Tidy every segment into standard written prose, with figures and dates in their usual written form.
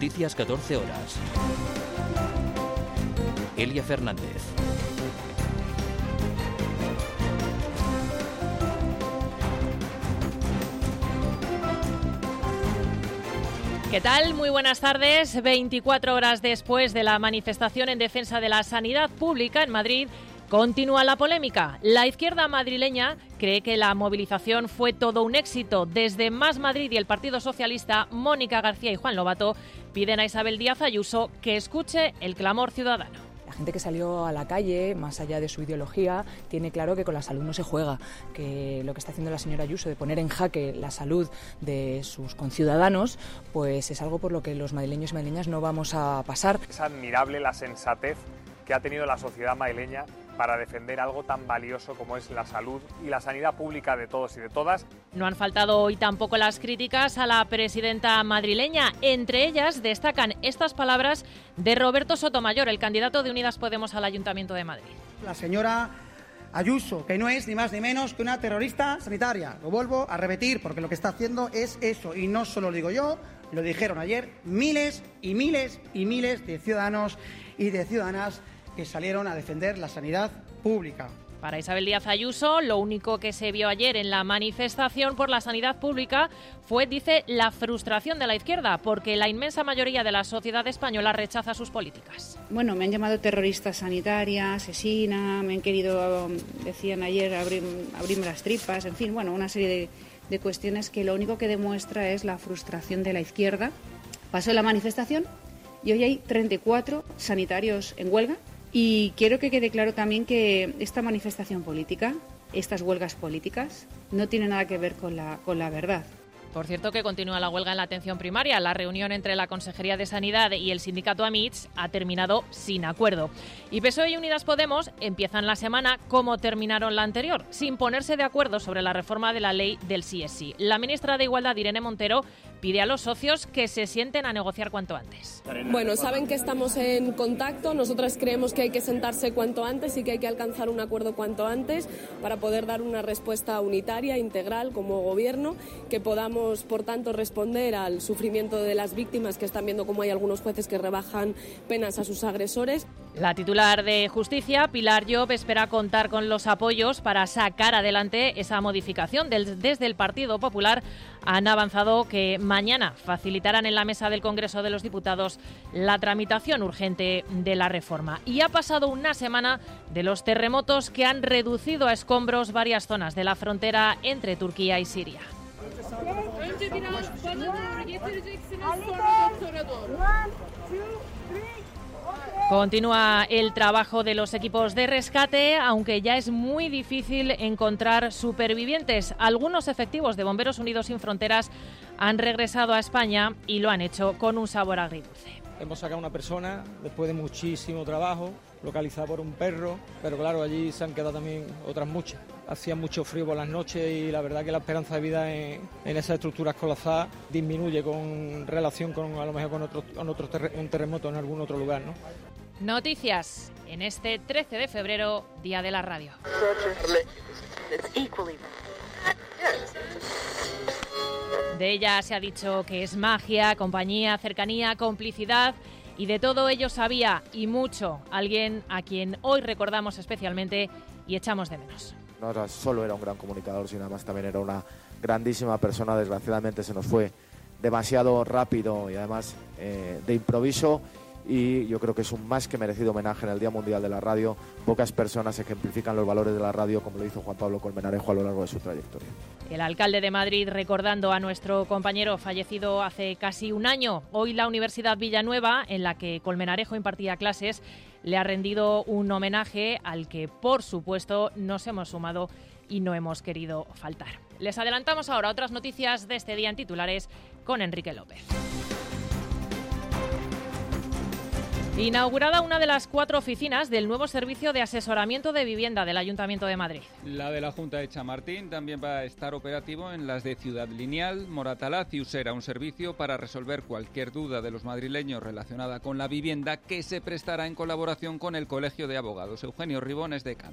Noticias 14 horas. Elia Fernández. ¿Qué tal? Muy buenas tardes. 24 horas después de la manifestación en defensa de la sanidad pública en Madrid, continúa la polémica. La izquierda madrileña cree que la movilización fue todo un éxito. Desde Más Madrid y el Partido Socialista, Mónica García y Juan Lobato piden a Isabel Díaz Ayuso que escuche el clamor ciudadano. La gente que salió a la calle, más allá de su ideología, tiene claro que con la salud no se juega, que lo que está haciendo la señora Ayuso de poner en jaque la salud de sus conciudadanos, pues es algo por lo que los madrileños y madrileñas no vamos a pasar. Es admirable la sensatez que ha tenido la sociedad madrileña para defender algo tan valioso como es la salud y la sanidad pública de todos y de todas. No han faltado hoy tampoco las críticas a la presidenta madrileña. Entre ellas destacan estas palabras de Roberto Sotomayor, el candidato de Unidas Podemos al Ayuntamiento de Madrid. La señora Ayuso, que no es ni más ni menos que una terrorista sanitaria. Lo vuelvo a repetir porque lo que está haciendo es eso. Y no solo lo digo yo, lo dijeron ayer miles y miles y miles de ciudadanos y de ciudadanas que salieron a defender la sanidad pública. Para Isabel Díaz Ayuso, lo único que se vio ayer en la manifestación por la sanidad pública fue, dice, la frustración de la izquierda, porque la inmensa mayoría de la sociedad española rechaza sus políticas. Bueno, me han llamado terrorista sanitaria, asesina, me han querido, decían ayer, abrirme las tripas, en fin, bueno, una serie de cuestiones que lo único que demuestra es la frustración de la izquierda. Pasó la manifestación y hoy hay 34 sanitarios en huelga. Y quiero que quede claro también que esta manifestación política, estas huelgas políticas, no tienen nada que ver con la verdad. Por cierto, que continúa la huelga en la atención primaria. La reunión entre la Consejería de Sanidad y el sindicato AMITS ha terminado sin acuerdo. Y PSOE y Unidas Podemos empiezan la semana como terminaron la anterior, sin ponerse de acuerdo sobre la reforma de la ley del sí es sí. La ministra de Igualdad, Irene Montero, pide a los socios que se sienten a negociar cuanto antes. Bueno, saben que estamos en contacto. Nosotras creemos que hay que sentarse cuanto antes y que hay que alcanzar un acuerdo cuanto antes para poder dar una respuesta unitaria, integral, como gobierno, que podamos, por tanto, responder al sufrimiento de las víctimas, que están viendo cómo hay algunos jueces que rebajan penas a sus agresores. La titular de Justicia, Pilar Llop, espera contar con los apoyos para sacar adelante esa modificación. Desde el Partido Popular han avanzado que mañana facilitarán en la mesa del Congreso de los Diputados la tramitación urgente de la reforma. Y ha pasado una semana de los terremotos que han reducido a escombros varias zonas de la frontera entre Turquía y Siria. Continúa el trabajo de los equipos de rescate, aunque ya es muy difícil encontrar supervivientes. Algunos efectivos de Bomberos Unidos Sin Fronteras han regresado a España y lo han hecho con un sabor agridulce. Hemos sacado a una persona después de muchísimo trabajo, localizada por un perro, pero claro, allí se han quedado también otras muchas. Hacía mucho frío por las noches y la verdad que la esperanza de vida en esas estructuras colapsadas disminuye con relación con a lo mejor con un terremoto en algún otro lugar, ¿no? Noticias en este 13 de febrero, Día de la Radio. De ella se ha dicho que es magia, compañía, cercanía, complicidad, y de todo ello sabía y mucho alguien a quien hoy recordamos especialmente y echamos de menos. No solo era un gran comunicador, sino además también era una grandísima persona. Desgraciadamente se nos fue demasiado rápido y además de improviso, y yo creo que es un más que merecido homenaje en el Día Mundial de la Radio. Pocas personas ejemplifican los valores de la radio como lo hizo Juan Pablo Colmenarejo a lo largo de su trayectoria. El alcalde de Madrid recordando a nuestro compañero fallecido hace casi un año. Hoy la Universidad Villanueva, en la que Colmenarejo impartía clases, le ha rendido un homenaje al que, por supuesto, nos hemos sumado y no hemos querido faltar. Les adelantamos ahora otras noticias de este día en titulares con Enrique López. Inaugurada una de las 4 oficinas del nuevo servicio de asesoramiento de vivienda del Ayuntamiento de Madrid. La de la Junta de Chamartín también va a estar operativo en las de Ciudad Lineal, Moratalaz y Usera, un servicio para resolver cualquier duda de los madrileños relacionada con la vivienda, que se prestará en colaboración con el Colegio de Abogados. Eugenio Ribón es decano.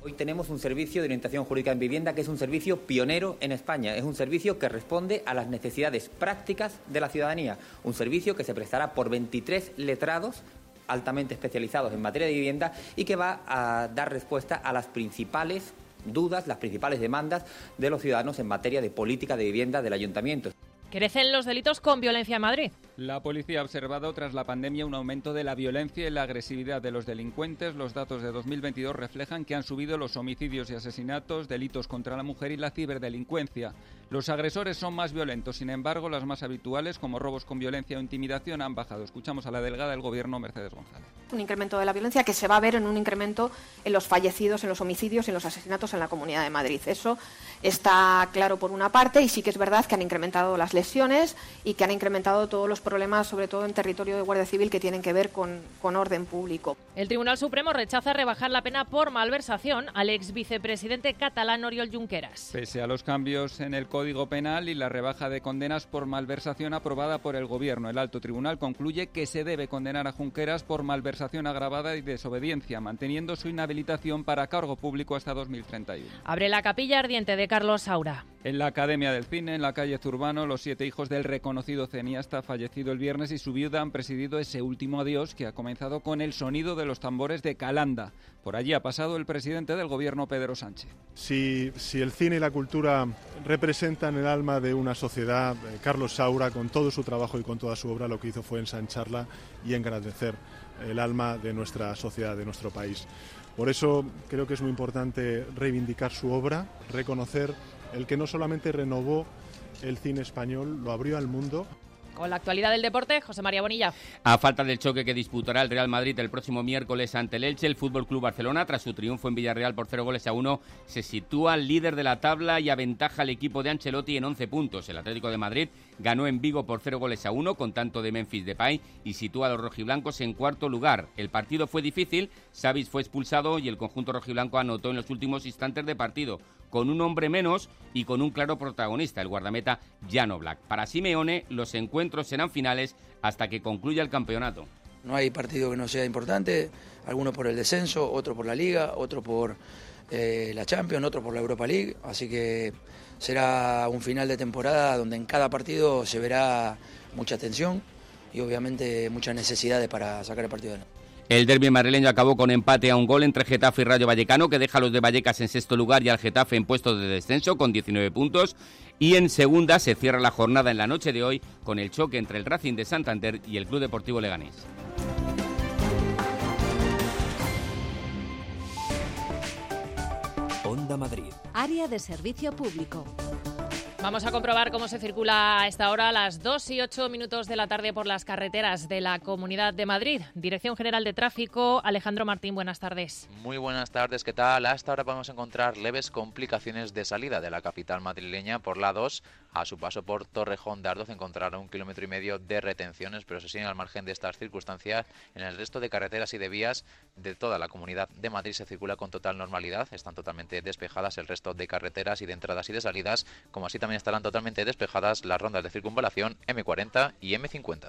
Hoy tenemos un servicio de orientación jurídica en vivienda que es un servicio pionero en España. Es un servicio que responde a las necesidades prácticas de la ciudadanía. Un servicio que se prestará por 23 letrados altamente especializados en materia de vivienda y que va a dar respuesta a las principales dudas, las principales demandas de los ciudadanos en materia de política de vivienda del ayuntamiento. Crecen los delitos con violencia en Madrid. La policía ha observado tras la pandemia un aumento de la violencia y la agresividad de los delincuentes. Los datos de 2022 reflejan que han subido los homicidios y asesinatos, delitos contra la mujer y la ciberdelincuencia. Los agresores son más violentos, sin embargo, las más habituales, como robos con violencia o intimidación, han bajado. Escuchamos a la delegada del Gobierno, Mercedes González. Un incremento de la violencia que se va a ver en un incremento en los fallecidos, en los homicidios y en los asesinatos en la Comunidad de Madrid. Eso está claro por una parte, y sí que es verdad que han incrementado las lesiones y que han incrementado todos los problemas, sobre todo en territorio de Guardia Civil, que tienen que ver con orden público. El Tribunal Supremo rechaza rebajar la pena por malversación al ex vicepresidente catalán Oriol Junqueras. Pese a los cambios en el Código Penal y la rebaja de condenas por malversación aprobada por el Gobierno, el Alto Tribunal concluye que se debe condenar a Junqueras por malversación agravada y desobediencia, manteniendo su inhabilitación para cargo público hasta 2031. Abre la capilla ardiente de Carlos Saura. En la Academia del Cine, en la calle Zurbano, los 7 hijos del reconocido cineasta fallecido el viernes y su viuda han presidido ese último adiós que ha comenzado con el sonido de los tambores de Calanda. Por allí ha pasado el presidente del Gobierno, Pedro Sánchez. Si el cine y la cultura representan el alma de una sociedad, Carlos Saura, con todo su trabajo y con toda su obra, lo que hizo fue ensancharla y engrandecer el alma de nuestra sociedad, de nuestro país. Por eso creo que es muy importante reivindicar su obra, reconocer el que no solamente renovó el cine español, lo abrió al mundo. Con la actualidad del deporte, José María Bonilla. A falta del choque que disputará el Real Madrid el próximo miércoles ante el Elche, el FC Barcelona, tras su triunfo en Villarreal por 0-1, se sitúa líder de la tabla y aventaja al equipo de Ancelotti en 11 puntos. El Atlético de Madrid ganó en Vigo por 0-1 con tanto de Memphis Depay y sitúa a los rojiblancos en cuarto lugar. El partido fue difícil, Savic fue expulsado y el conjunto rojiblanco anotó en los últimos instantes de partido, con un hombre menos y con un claro protagonista, el guardameta Jan Oblak. Para Simeone, los encuentros serán finales hasta que concluya el campeonato. No hay partido que no sea importante, alguno por el descenso, otro por la Liga, otro por la Champions, otro por la Europa League, así que será un final de temporada donde en cada partido se verá mucha tensión y obviamente muchas necesidades para sacar el partido de nuevo. El derbi madrileño acabó con empate a un gol entre Getafe y Rayo Vallecano, que deja a los de Vallecas en sexto lugar y al Getafe en puestos de descenso con 19 puntos. Y en segunda se cierra la jornada en la noche de hoy con el choque entre el Racing de Santander y el Club Deportivo Leganés. Onda Madrid. Área de servicio público. Vamos a comprobar cómo se circula a esta hora, a las 2:08 de la tarde, por las carreteras de la Comunidad de Madrid. Dirección General de Tráfico, Alejandro Martín, buenas tardes. Muy buenas tardes, ¿qué tal? Hasta ahora podemos encontrar leves complicaciones de salida de la capital madrileña por la 2. A su paso por Torrejón de Ardoz encontrará 1,5 kilómetros de retenciones, pero eso sí, al margen de estas circunstancias, en el resto de carreteras y de vías de toda la Comunidad de Madrid se circula con total normalidad. Están totalmente despejadas el resto de carreteras y de entradas y de salidas, como así también estarán totalmente despejadas las rondas de circunvalación M40 y M50.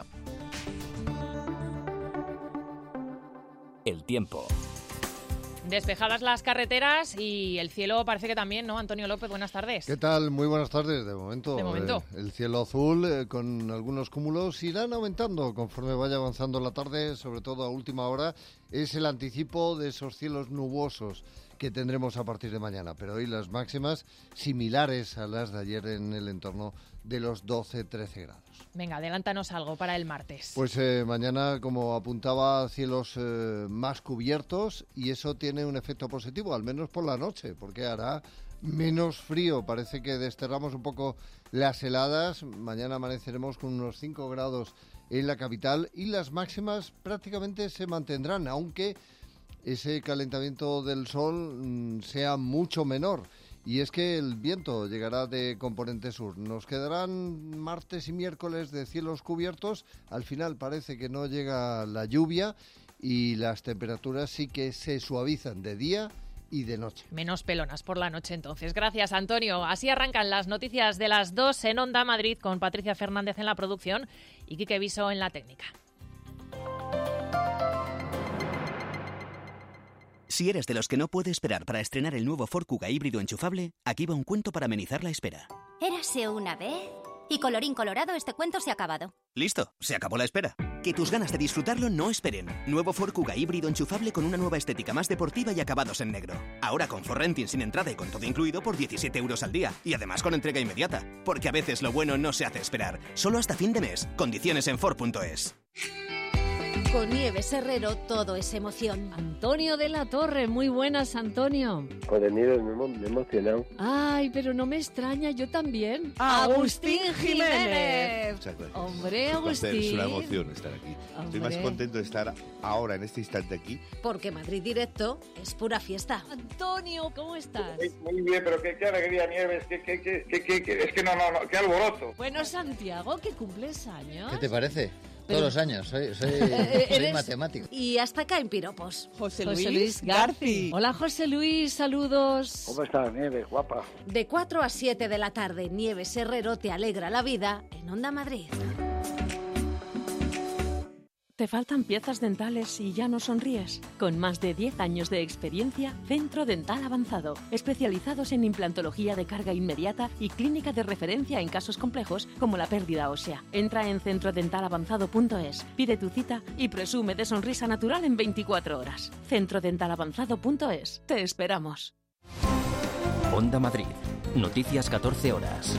El tiempo. Despejadas las carreteras y el cielo parece que también, ¿no? Antonio López, buenas tardes. ¿Qué tal? Muy buenas tardes. De momento. De el cielo azul con algunos cúmulos irán aumentando conforme vaya avanzando la tarde, sobre todo a última hora. Es el anticipo de esos cielos nubosos que tendremos a partir de mañana, pero hoy las máximas similares a las de ayer en el entorno de los 12-13 grados. Venga, adelántanos algo para el martes. Pues mañana, como apuntaba, cielos más cubiertos y eso tiene un efecto positivo, al menos por la noche, porque hará menos frío. Parece que desterramos un poco las heladas. Mañana amaneceremos con unos 5 grados en la capital y las máximas prácticamente se mantendrán, aunque ese calentamiento del sol sea mucho menor. Y es que el viento llegará de componente sur. Nos quedarán martes y miércoles de cielos cubiertos. Al final parece que no llega la lluvia y las temperaturas sí que se suavizan de día y de noche. Menos pelonas por la noche entonces. Gracias, Antonio. Así arrancan las noticias de las 2 en Onda Madrid con Patricia Fernández en la producción y Quique Viso en la técnica. Si eres de los que no puede esperar para estrenar el nuevo Ford Kuga híbrido enchufable, aquí va un cuento para amenizar la espera. Érase una vez... Y colorín colorado, este cuento se ha acabado. Listo, se acabó la espera. Que tus ganas de disfrutarlo no esperen. Nuevo Ford Kuga híbrido enchufable con una nueva estética más deportiva y acabados en negro. Ahora con For Renting sin entrada y con todo incluido por 17 € al día. Y además con entrega inmediata. Porque a veces lo bueno no se hace esperar. Solo hasta fin de mes. Condiciones en Ford.es. Con Nieves Herrero todo es emoción. Antonio de la Torre, muy buenas, Antonio. Joder, Nieves, me he emocionado. Ay, pero no me extraña, yo también. ¡Agustín Jiménez! Hombre, Agustín. Es una emoción estar aquí. Hombre. Estoy más contento de estar ahora, en este instante aquí. Porque Madrid Directo es pura fiesta. Antonio, ¿cómo estás? Muy bien, pero qué alegría, Nieves, es que no, qué alboroto. Bueno, Santiago, que cumples años. ¿Qué te parece? Todos los años, soy matemático. Y hasta acá en piropos. José Luis Garci. Hola, José Luis, saludos. ¿Cómo estás, Nieves, guapa? De 4 a 7 de la tarde, Nieves Herrero te alegra la vida en Onda Madrid. ¿Te faltan piezas dentales y ya no sonríes? Con más de 10 años de experiencia, Centro Dental Avanzado, especializados en implantología de carga inmediata y clínica de referencia en casos complejos como la pérdida ósea. Entra en centrodentalavanzado.es, pide tu cita y presume de sonrisa natural en 24 horas. Centrodentalavanzado.es. Te esperamos. Onda Madrid. Noticias 14 horas.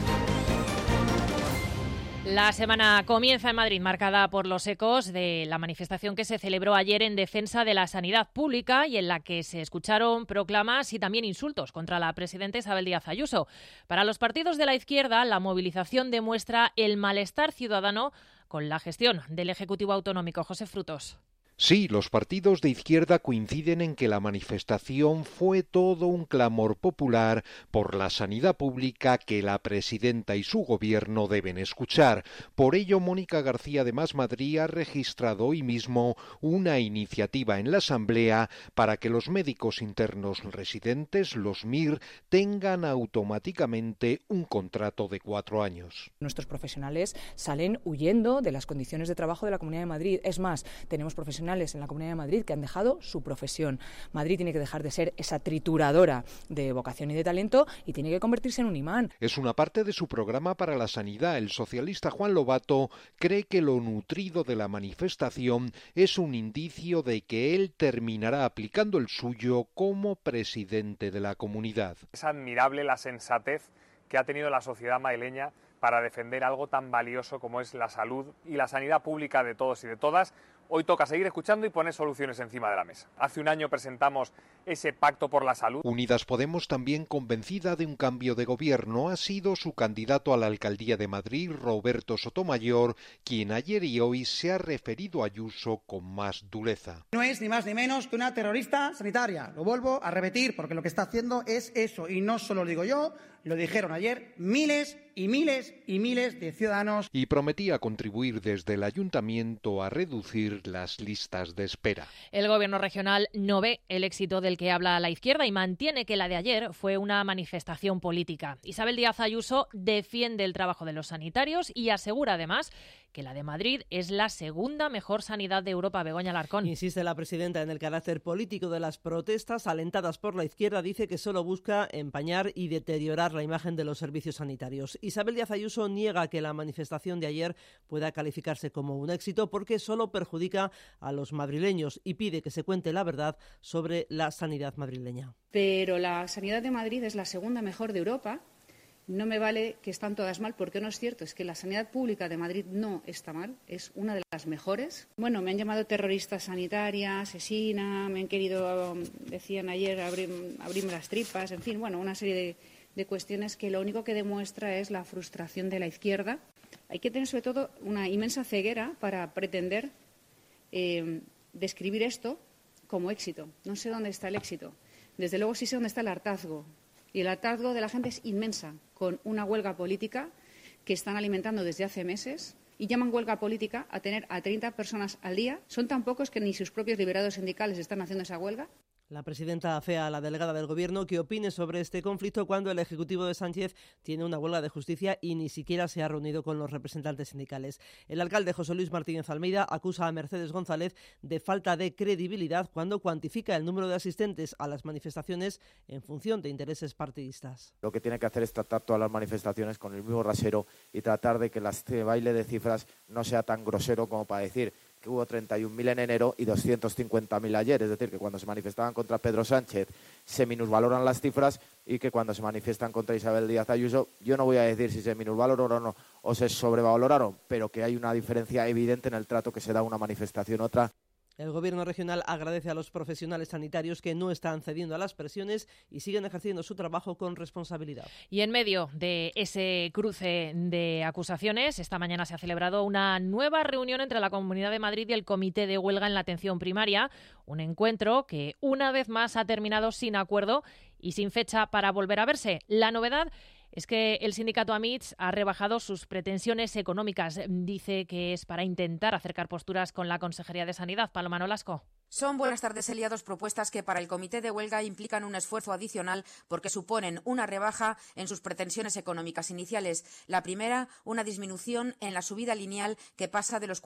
La semana comienza en Madrid marcada por los ecos de la manifestación que se celebró ayer en defensa de la sanidad pública y en la que se escucharon proclamas y también insultos contra la presidenta Isabel Díaz Ayuso. Para los partidos de la izquierda, la movilización demuestra el malestar ciudadano con la gestión del Ejecutivo Autonómico. José Frutos. Sí, los partidos de izquierda coinciden en que la manifestación fue todo un clamor popular por la sanidad pública que la presidenta y su gobierno deben escuchar. Por ello, Mónica García de Más Madrid ha registrado hoy mismo una iniciativa en la Asamblea para que los médicos internos residentes, los MIR, tengan automáticamente un contrato de 4 años. Nuestros profesionales salen huyendo de las condiciones de trabajo de la Comunidad de Madrid. Es más, tenemos profesionales en la Comunidad de Madrid que han dejado su profesión. Madrid tiene que dejar de ser esa trituradora de vocación y de talento y tiene que convertirse en un imán. Es una parte de su programa para la sanidad. El socialista Juan Lobato cree que lo nutrido de la manifestación es un indicio de que él terminará aplicando el suyo como presidente de la comunidad. Es admirable la sensatez que ha tenido la sociedad madrileña para defender algo tan valioso como es la salud y la sanidad pública de todos y de todas. Hoy toca seguir escuchando y poner soluciones encima de la mesa. Hace un año presentamos ese pacto por la salud. Unidas Podemos, también convencida de un cambio de gobierno, ha sido su candidato a la alcaldía de Madrid, Roberto Sotomayor, quien ayer y hoy se ha referido a Ayuso con más dureza. No es ni más ni menos que una terrorista sanitaria. Lo vuelvo a repetir porque lo que está haciendo es eso. Y no solo lo digo yo, lo dijeron ayer miles y miles y miles de ciudadanos. Y prometía contribuir desde el ayuntamiento a reducir las listas de espera. El gobierno regional no ve el éxito del que habla la izquierda y mantiene que la de ayer fue una manifestación política. Isabel Díaz Ayuso defiende el trabajo de los sanitarios y asegura además que la de Madrid es la segunda mejor sanidad de Europa. Begoña Alarcón. Insiste la presidenta en el carácter político de las protestas alentadas por la izquierda. Dice que solo busca empañar y deteriorar la imagen de los servicios sanitarios. Isabel Díaz Ayuso niega que la manifestación de ayer pueda calificarse como un éxito porque solo perjudica a los madrileños y pide que se cuente la verdad sobre la sanidad madrileña. Pero la sanidad de Madrid es la segunda mejor de Europa. No me vale que están todas mal, porque no es cierto. Es que la sanidad pública de Madrid no está mal, es una de las mejores. Bueno, me han llamado terrorista sanitaria, asesina, me han querido, decían ayer, abrirme las tripas, en fin, bueno, una serie de cuestiones que lo único que demuestra es la frustración de la izquierda. Hay que tener sobre todo una inmensa ceguera para pretender describir esto como éxito. No sé dónde está el éxito. Desde luego sí sé dónde está el hartazgo. Y el hartazgo de la gente es inmensa, con una huelga política que están alimentando desde hace meses y llaman huelga política a tener a 30 personas al día. Son tan pocos que ni sus propios liberados sindicales están haciendo esa huelga. La presidenta afea a la delegada del Gobierno que opine sobre este conflicto cuando el Ejecutivo de Sánchez tiene una huelga de justicia y ni siquiera se ha reunido con los representantes sindicales. El alcalde José Luis Martínez Almeida acusa a Mercedes González de falta de credibilidad cuando cuantifica el número de asistentes a las manifestaciones en función de intereses partidistas. Lo que tiene que hacer es tratar todas las manifestaciones con el mismo rasero y tratar de que este baile de cifras no sea tan grosero como para decir que hubo 31.000 en enero y 250.000 ayer. Es decir, que cuando se manifestaban contra Pedro Sánchez se minusvaloran las cifras y que cuando se manifiestan contra Isabel Díaz Ayuso, yo no voy a decir si se minusvaloraron o no, o se sobrevaloraron, pero que hay una diferencia evidente en el trato que se da a una manifestación a otra. El Gobierno regional agradece a los profesionales sanitarios que no están cediendo a las presiones y siguen ejerciendo su trabajo con responsabilidad. Y en medio de ese cruce de acusaciones, esta mañana se ha celebrado una nueva reunión entre la Comunidad de Madrid y el Comité de Huelga en la Atención Primaria, un encuentro que una vez más ha terminado sin acuerdo y sin fecha para volver a verse. La novedad es que el sindicato AMITS ha rebajado sus pretensiones económicas. Dice que es para intentar acercar posturas con la Consejería de Sanidad. Paloma Nolasco. Son buenas tardes, Elia, dos propuestas que para el comité de huelga implican un esfuerzo adicional porque suponen una rebaja en sus pretensiones económicas iniciales. La primera, una disminución en la subida lineal que pasa de los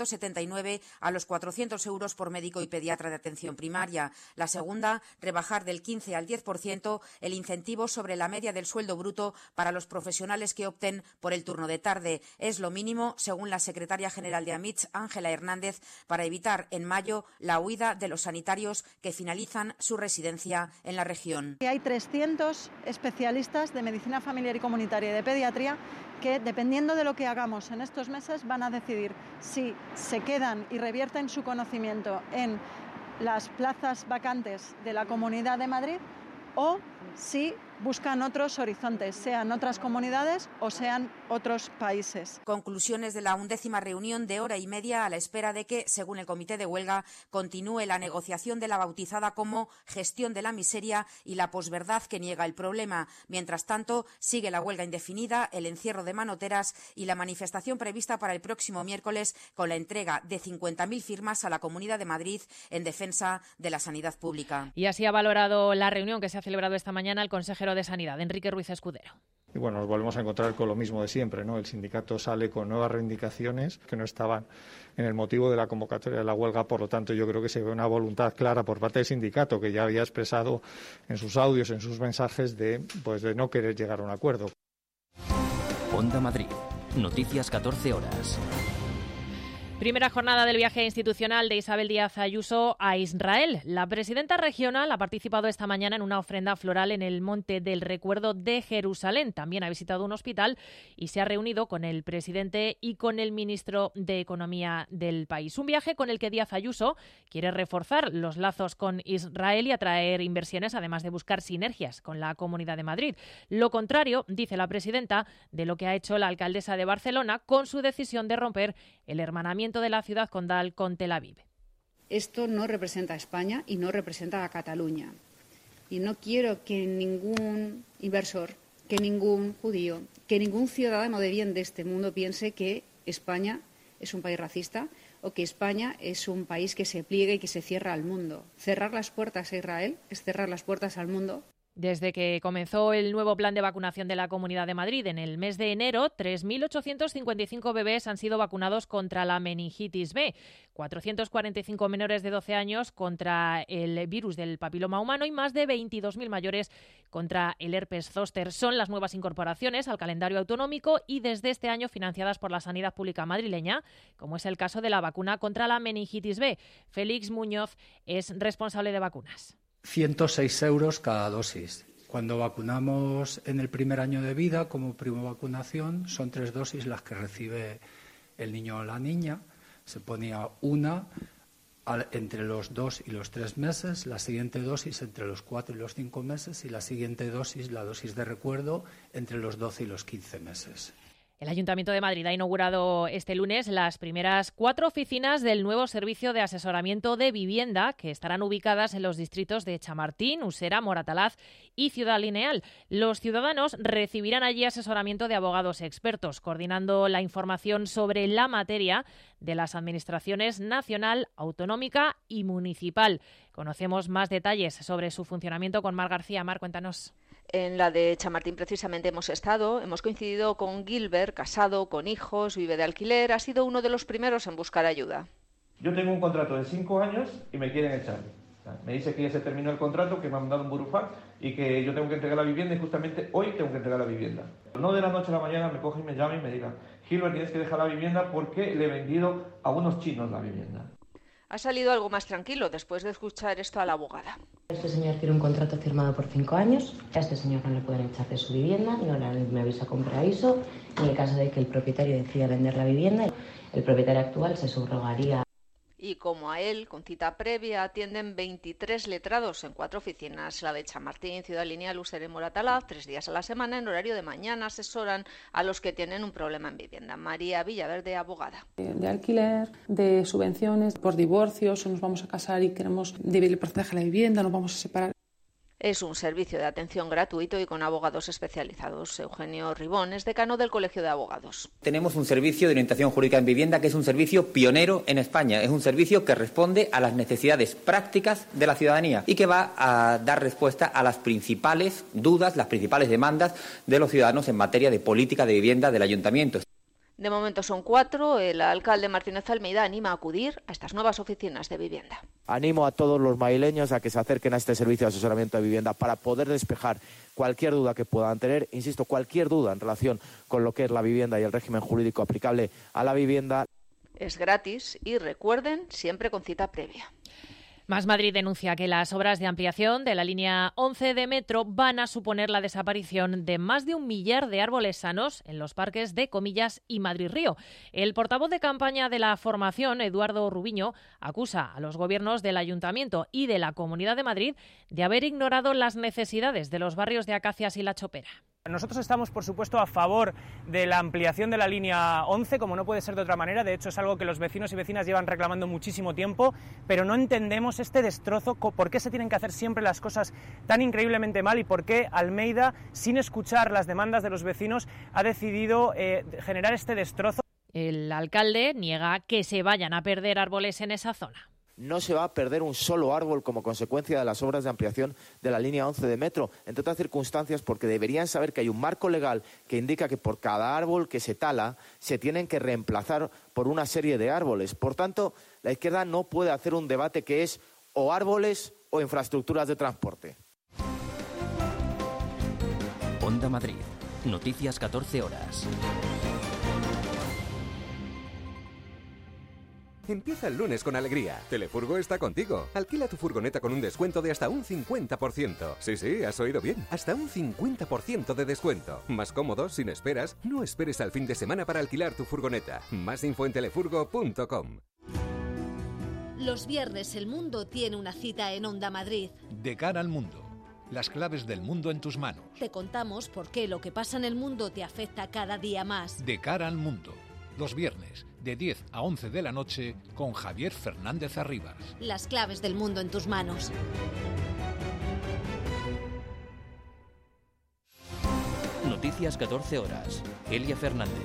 479 a los 400 euros por médico y pediatra de atención primaria. La segunda, rebajar del 15 al 10% el incentivo sobre la media del sueldo bruto para los profesionales que opten por el turno de tarde. Es lo mínimo, según la secretaria general de AMITS, Ángela Hernández, para evitar en mayo la huida de los sanitarios que finalizan su residencia en la región. Hay 300 especialistas de medicina familiar y comunitaria y de pediatría que, dependiendo de lo que hagamos en estos meses, van a decidir si se quedan y revierten su conocimiento en las plazas vacantes de la Comunidad de Madrid o si buscan otros horizontes, sean otras comunidades o sean otros países. Conclusiones de la 11ª reunión de hora y media a la espera de que, según el comité de huelga, continúe la negociación de la bautizada como gestión de la miseria y la posverdad que niega el problema. Mientras tanto, sigue la huelga indefinida, el encierro de manoteras y la manifestación prevista para el próximo miércoles con la entrega de 50.000 firmas a la Comunidad de Madrid en defensa de la sanidad pública. Y así ha valorado la reunión que se ha celebrado esta mañana el consejero de Sanidad, Enrique Ruiz Escudero. Y bueno, nos volvemos a encontrar con lo mismo de siempre, ¿no? El sindicato sale con nuevas reivindicaciones que no estaban en el motivo de la convocatoria de la huelga, por lo tanto yo creo que se ve una voluntad clara por parte del sindicato que ya había expresado en sus audios, en sus mensajes de no querer llegar a un acuerdo. Onda Madrid, noticias 14 horas. Primera jornada del viaje institucional de Isabel Díaz Ayuso a Israel. La presidenta regional ha participado esta mañana en una ofrenda floral en el Monte del Recuerdo de Jerusalén. También ha visitado un hospital y se ha reunido con el presidente y con el ministro de Economía del país. Un viaje con el que Díaz Ayuso quiere reforzar los lazos con Israel y atraer inversiones, además de buscar sinergias con la Comunidad de Madrid. Lo contrario, dice la presidenta, de lo que ha hecho la alcaldesa de Barcelona con su decisión de romper el hermanamiento de la ciudad condal con Tel Aviv. Esto no representa a España y no representa a Cataluña. Y no quiero que ningún inversor, que ningún judío, que ningún ciudadano de bien de este mundo piense que España es un país racista o que España es un país que se pliega y que se cierra al mundo. Cerrar las puertas a Israel es cerrar las puertas al mundo. Desde que comenzó el nuevo plan de vacunación de la Comunidad de Madrid en el mes de enero, 3.855 bebés han sido vacunados contra la meningitis B, 445 menores de 12 años contra el virus del papiloma humano y más de 22.000 mayores contra el herpes zóster. Son las nuevas incorporaciones al calendario autonómico y desde este año financiadas por la sanidad pública madrileña, como es el caso de la vacuna contra la meningitis B. Félix Muñoz es responsable de vacunas. 106 euros cada dosis. Cuando vacunamos en el primer año de vida, como prima vacunación, son 3 dosis las que recibe el niño o la niña. Se ponía una entre los 2 y los 3 meses, la siguiente dosis entre los 4 y los 5 meses y la siguiente dosis, la dosis de recuerdo, entre los 12 y los 15 meses. El Ayuntamiento de Madrid ha inaugurado este lunes las primeras 4 oficinas del nuevo servicio de asesoramiento de vivienda que estarán ubicadas en los distritos de Chamartín, Usera, Moratalaz y Ciudad Lineal. Los ciudadanos recibirán allí asesoramiento de abogados expertos, coordinando la información sobre la materia de las administraciones nacional, autonómica y municipal. Conocemos más detalles sobre su funcionamiento con Mar García. Mar, cuéntanos. En la de Chamartín precisamente hemos coincidido con Gilbert, casado, con hijos, vive de alquiler, ha sido uno de los primeros en buscar ayuda. Yo tengo un contrato de 5 años y me quieren echar. Me dice que ya se terminó el contrato, que me han dado un burofax y que yo tengo que entregar la vivienda y justamente hoy tengo que entregar la vivienda. No de la noche a la mañana me cogen y me llaman y me digan: Gilbert, tienes que dejar la vivienda porque le he vendido a unos chinos la vivienda. Ha salido algo más tranquilo después de escuchar esto a la abogada. Este señor tiene un contrato firmado por 5 años. A este señor no le pueden echar de su vivienda, no le han un aviso a compromiso. En el caso de que el propietario decida vender la vivienda, el propietario actual se subrogaría. Y como a él, con cita previa, atienden 23 letrados en 4 oficinas. La de Chamartín, Ciudad Lineal, Usera y Moratalaz, 3 días a la semana, en horario de mañana, asesoran a los que tienen un problema en vivienda. María Villaverde, abogada. De alquiler, de subvenciones, por divorcios, o nos vamos a casar y queremos dividir el porcentaje de la vivienda, nos vamos a separar. Es un servicio de atención gratuito y con abogados especializados. Eugenio Ribón es decano del Colegio de Abogados. Tenemos un servicio de orientación jurídica en vivienda que es un servicio pionero en España. Es un servicio que responde a las necesidades prácticas de la ciudadanía y que va a dar respuesta a las principales dudas, las principales demandas de los ciudadanos en materia de política de vivienda del ayuntamiento. De momento son 4. El alcalde Martínez Almeida anima a acudir a estas nuevas oficinas de vivienda. Animo a todos los madrileños a que se acerquen a este servicio de asesoramiento de vivienda para poder despejar cualquier duda que puedan tener, insisto, cualquier duda en relación con lo que es la vivienda y el régimen jurídico aplicable a la vivienda. Es gratis y recuerden, siempre con cita previa. Más Madrid denuncia que las obras de ampliación de la línea 11 de metro van a suponer la desaparición de más de 1 millar de árboles sanos en los parques de Comillas y Madrid Río. El portavoz de campaña de la formación, Eduardo Rubiño, acusa a los gobiernos del Ayuntamiento y de la Comunidad de Madrid de haber ignorado las necesidades de los barrios de Acacias y La Chopera. Nosotros estamos, por supuesto, a favor de la ampliación de la línea 11, como no puede ser de otra manera. De hecho, es algo que los vecinos y vecinas llevan reclamando muchísimo tiempo, pero no entendemos este destrozo, por qué se tienen que hacer siempre las cosas tan increíblemente mal y por qué Almeida, sin escuchar las demandas de los vecinos, ha decidido generar este destrozo. El alcalde niega que se vayan a perder árboles en esa zona. No se va a perder un solo árbol como consecuencia de las obras de ampliación de la línea 11 de metro, entre otras circunstancias porque deberían saber que hay un marco legal que indica que por cada árbol que se tala se tienen que reemplazar por una serie de árboles. Por tanto, la izquierda no puede hacer un debate que es o árboles o infraestructuras de transporte. Onda Madrid. Noticias 14 horas. Empieza el lunes con alegría. Telefurgo está contigo. Alquila tu furgoneta con un descuento de hasta un 50%. Sí, has oído bien. Hasta un 50% de descuento. Más cómodo, sin esperas. No esperes al fin de semana para alquilar tu furgoneta. Más info en telefurgo.com. Los viernes el mundo tiene una cita en Onda Madrid. De cara al mundo. Las claves del mundo en tus manos. Te contamos por qué lo que pasa en el mundo te afecta cada día más. De cara al mundo. Los viernes, de 10 a 11 de la noche, con Javier Fernández Arribas. Las claves del mundo en tus manos. Noticias 14 horas. Elia Fernández.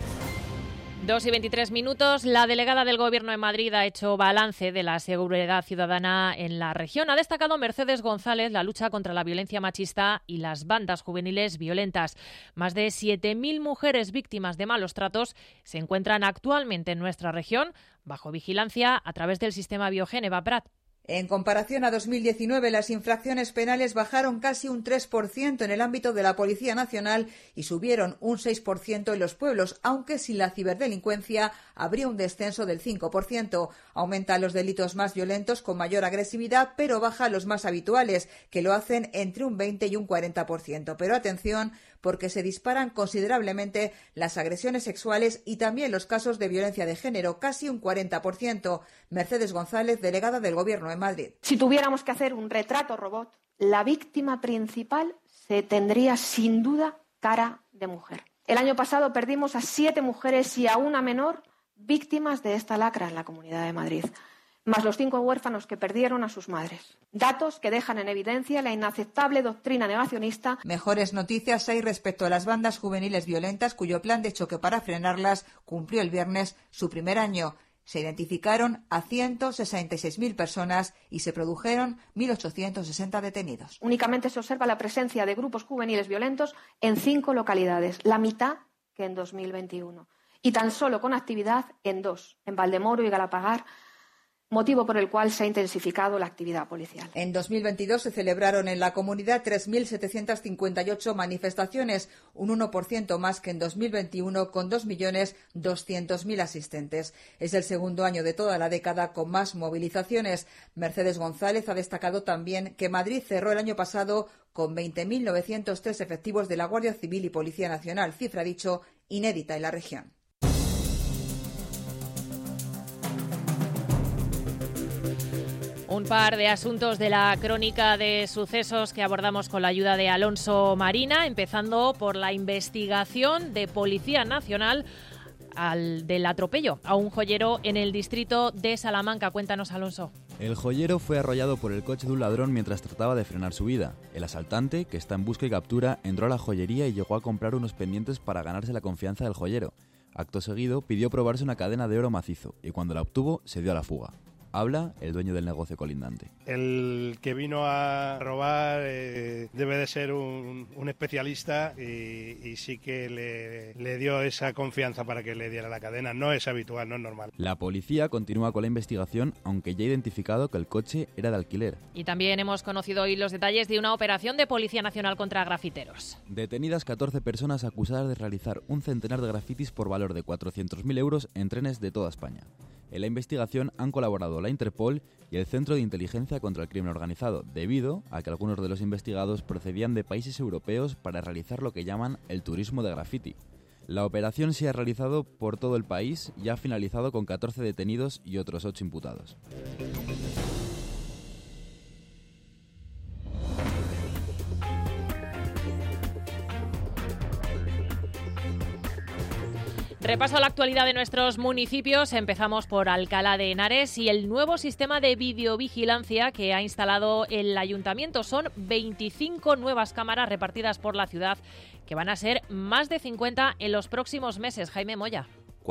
2:23. La delegada del Gobierno en Madrid ha hecho balance de la seguridad ciudadana en la región. Ha destacado Mercedes González la lucha contra la violencia machista y las bandas juveniles violentas. Más de 7.000 mujeres víctimas de malos tratos se encuentran actualmente en nuestra región bajo vigilancia a través del sistema Biogen. Eva Prat. En comparación a 2019, las infracciones penales bajaron casi un 3% en el ámbito de la Policía Nacional y subieron un 6% en los pueblos, aunque sin la ciberdelincuencia habría un descenso del 5%. Aumentan los delitos más violentos con mayor agresividad, pero baja los más habituales, que lo hacen entre un 20 y un 40%. Pero atención, porque se disparan considerablemente las agresiones sexuales y también los casos de violencia de género, casi un 40%. Mercedes González, delegada del Gobierno en Madrid. Si tuviéramos que hacer un retrato robot, la víctima principal se tendría sin duda cara de mujer. El año pasado perdimos a 7 mujeres y a una menor víctimas de esta lacra en la Comunidad de Madrid, más los 5 huérfanos que perdieron a sus madres. Datos que dejan en evidencia la inaceptable doctrina negacionista. Mejores noticias hay respecto a las bandas juveniles violentas, cuyo plan de choque para frenarlas cumplió el viernes su primer año. Se identificaron a 166.000 personas y se produjeron 1.860 detenidos. Únicamente se observa la presencia de grupos juveniles violentos en 5 localidades, la mitad que en 2021. Y tan solo con actividad en 2, en Valdemoro y Galapagar, motivo por el cual se ha intensificado la actividad policial. En 2022 se celebraron en la comunidad 3.758 manifestaciones, un 1% más que en 2021, con 2.200.000 asistentes. Es el segundo año de toda la década con más movilizaciones. Mercedes González ha destacado también que Madrid cerró el año pasado con 20.903 efectivos de la Guardia Civil y Policía Nacional, cifra, dicho, inédita en la región. Un par de asuntos de la crónica de sucesos que abordamos con la ayuda de Alonso Marina, empezando por la investigación de Policía Nacional del atropello a un joyero en el distrito de Salamanca. Cuéntanos, Alonso. El joyero fue arrollado por el coche de un ladrón mientras trataba de frenar su huida. El asaltante, que está en busca y captura, entró a la joyería y llegó a comprar unos pendientes para ganarse la confianza del joyero. Acto seguido, pidió probarse una cadena de oro macizo y cuando la obtuvo, se dio a la fuga. Habla el dueño del negocio colindante. El que vino a robar debe de ser un especialista y sí que le dio esa confianza para que le diera la cadena. No es habitual, no es normal. La policía continúa con la investigación, aunque ya ha identificado que el coche era de alquiler. Y también hemos conocido hoy los detalles de una operación de Policía Nacional contra grafiteros. Detenidas 14 personas acusadas de realizar un centenar de grafitis por valor de 400.000 euros en trenes de toda España. En la investigación han colaborado la Interpol y el Centro de Inteligencia contra el Crimen Organizado, debido a que algunos de los investigados procedían de países europeos para realizar lo que llaman el turismo de graffiti. La operación se ha realizado por todo el país y ha finalizado con 14 detenidos y otros 8 imputados. Repaso a la actualidad de nuestros municipios. Empezamos por Alcalá de Henares y el nuevo sistema de videovigilancia que ha instalado el ayuntamiento. Son 25 nuevas cámaras repartidas por la ciudad, que van a ser más de 50 en los próximos meses. Jaime Moya.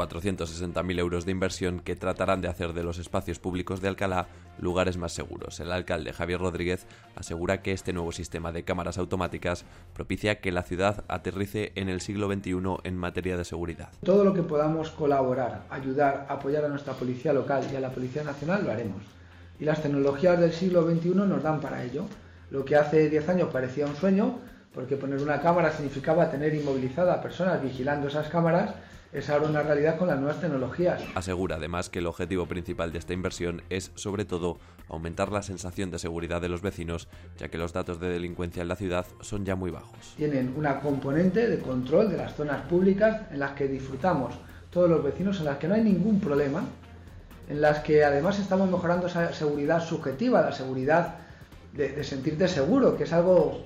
460.000 euros de inversión que tratarán de hacer de los espacios públicos de Alcalá lugares más seguros. El alcalde Javier Rodríguez asegura que este nuevo sistema de cámaras automáticas propicia que la ciudad aterrice en el siglo XXI en materia de seguridad. Todo lo que podamos colaborar, ayudar, apoyar a nuestra policía local y a la Policía Nacional lo haremos. Y las tecnologías del siglo XXI nos dan para ello. Lo que hace 10 años parecía un sueño, porque poner una cámara significaba tener inmovilizada a personas vigilando esas cámaras, es ahora una realidad con las nuevas tecnologías. Asegura además que el objetivo principal de esta inversión es, sobre todo, aumentar la sensación de seguridad de los vecinos, ya que los datos de delincuencia en la ciudad son ya muy bajos. Tienen una componente de control de las zonas públicas en las que disfrutamos todos los vecinos, en las que no hay ningún problema, en las que además estamos mejorando esa seguridad subjetiva, la seguridad de sentirte seguro, que es algo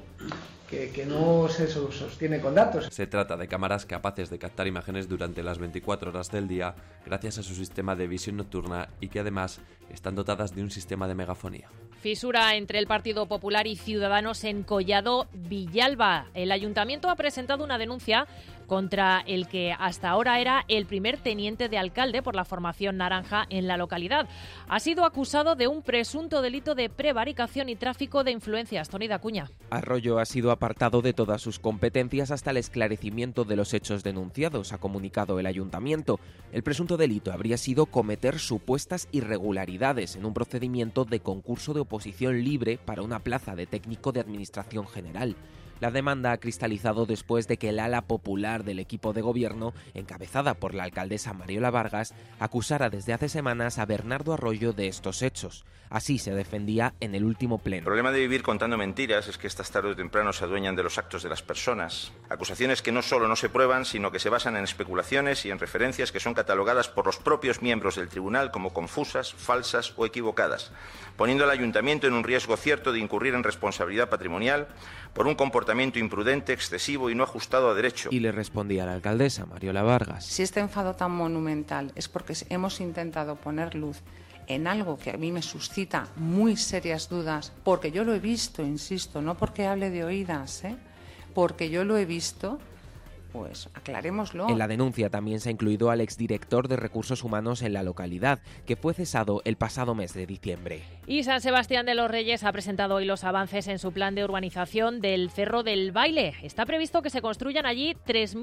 que no se sostiene con datos. Se trata de cámaras capaces de captar imágenes durante las 24 horas del día gracias a su sistema de visión nocturna y que además están dotadas de un sistema de megafonía. Fisura entre el Partido Popular y Ciudadanos en Collado Villalba. El ayuntamiento ha presentado una denuncia contra el que hasta ahora era el primer teniente de alcalde por la formación naranja en la localidad. Ha sido acusado de un presunto delito de prevaricación y tráfico de influencias. Tony Dacuña. Arroyo ha sido apartado de todas sus competencias hasta el esclarecimiento de los hechos denunciados, ha comunicado el ayuntamiento. El presunto delito habría sido cometer supuestas irregularidades en un procedimiento de concurso de oposición libre para una plaza de técnico de administración general. La demanda ha cristalizado después de que el ala popular del equipo de gobierno, encabezada por la alcaldesa Mariola Vargas, acusara desde hace semanas a Bernardo Arroyo de estos hechos. Así se defendía en el último pleno. El problema de vivir contando mentiras es que estas tarde o temprano se adueñan de los actos de las personas. Acusaciones que no solo no se prueban, sino que se basan en especulaciones y en referencias que son catalogadas por los propios miembros del tribunal como confusas, falsas o equivocadas, poniendo al ayuntamiento en un riesgo cierto de incurrir en responsabilidad patrimonial por un comportamiento comportamiento imprudente, excesivo y no ajustado a derecho. Y le respondía la alcaldesa, Mariola Vargas. Si este enfado tan monumental es porque hemos intentado poner luz en algo que a mí me suscita muy serias dudas, porque yo lo he visto, insisto, no porque hable de oídas, porque yo lo he visto, pues aclarémoslo. En la denuncia también se ha incluido al exdirector de Recursos Humanos en la localidad, que fue cesado el pasado mes de diciembre. Y San Sebastián de los Reyes ha presentado hoy los avances en su plan de urbanización del Cerro del Baile. Está previsto que se construyan allí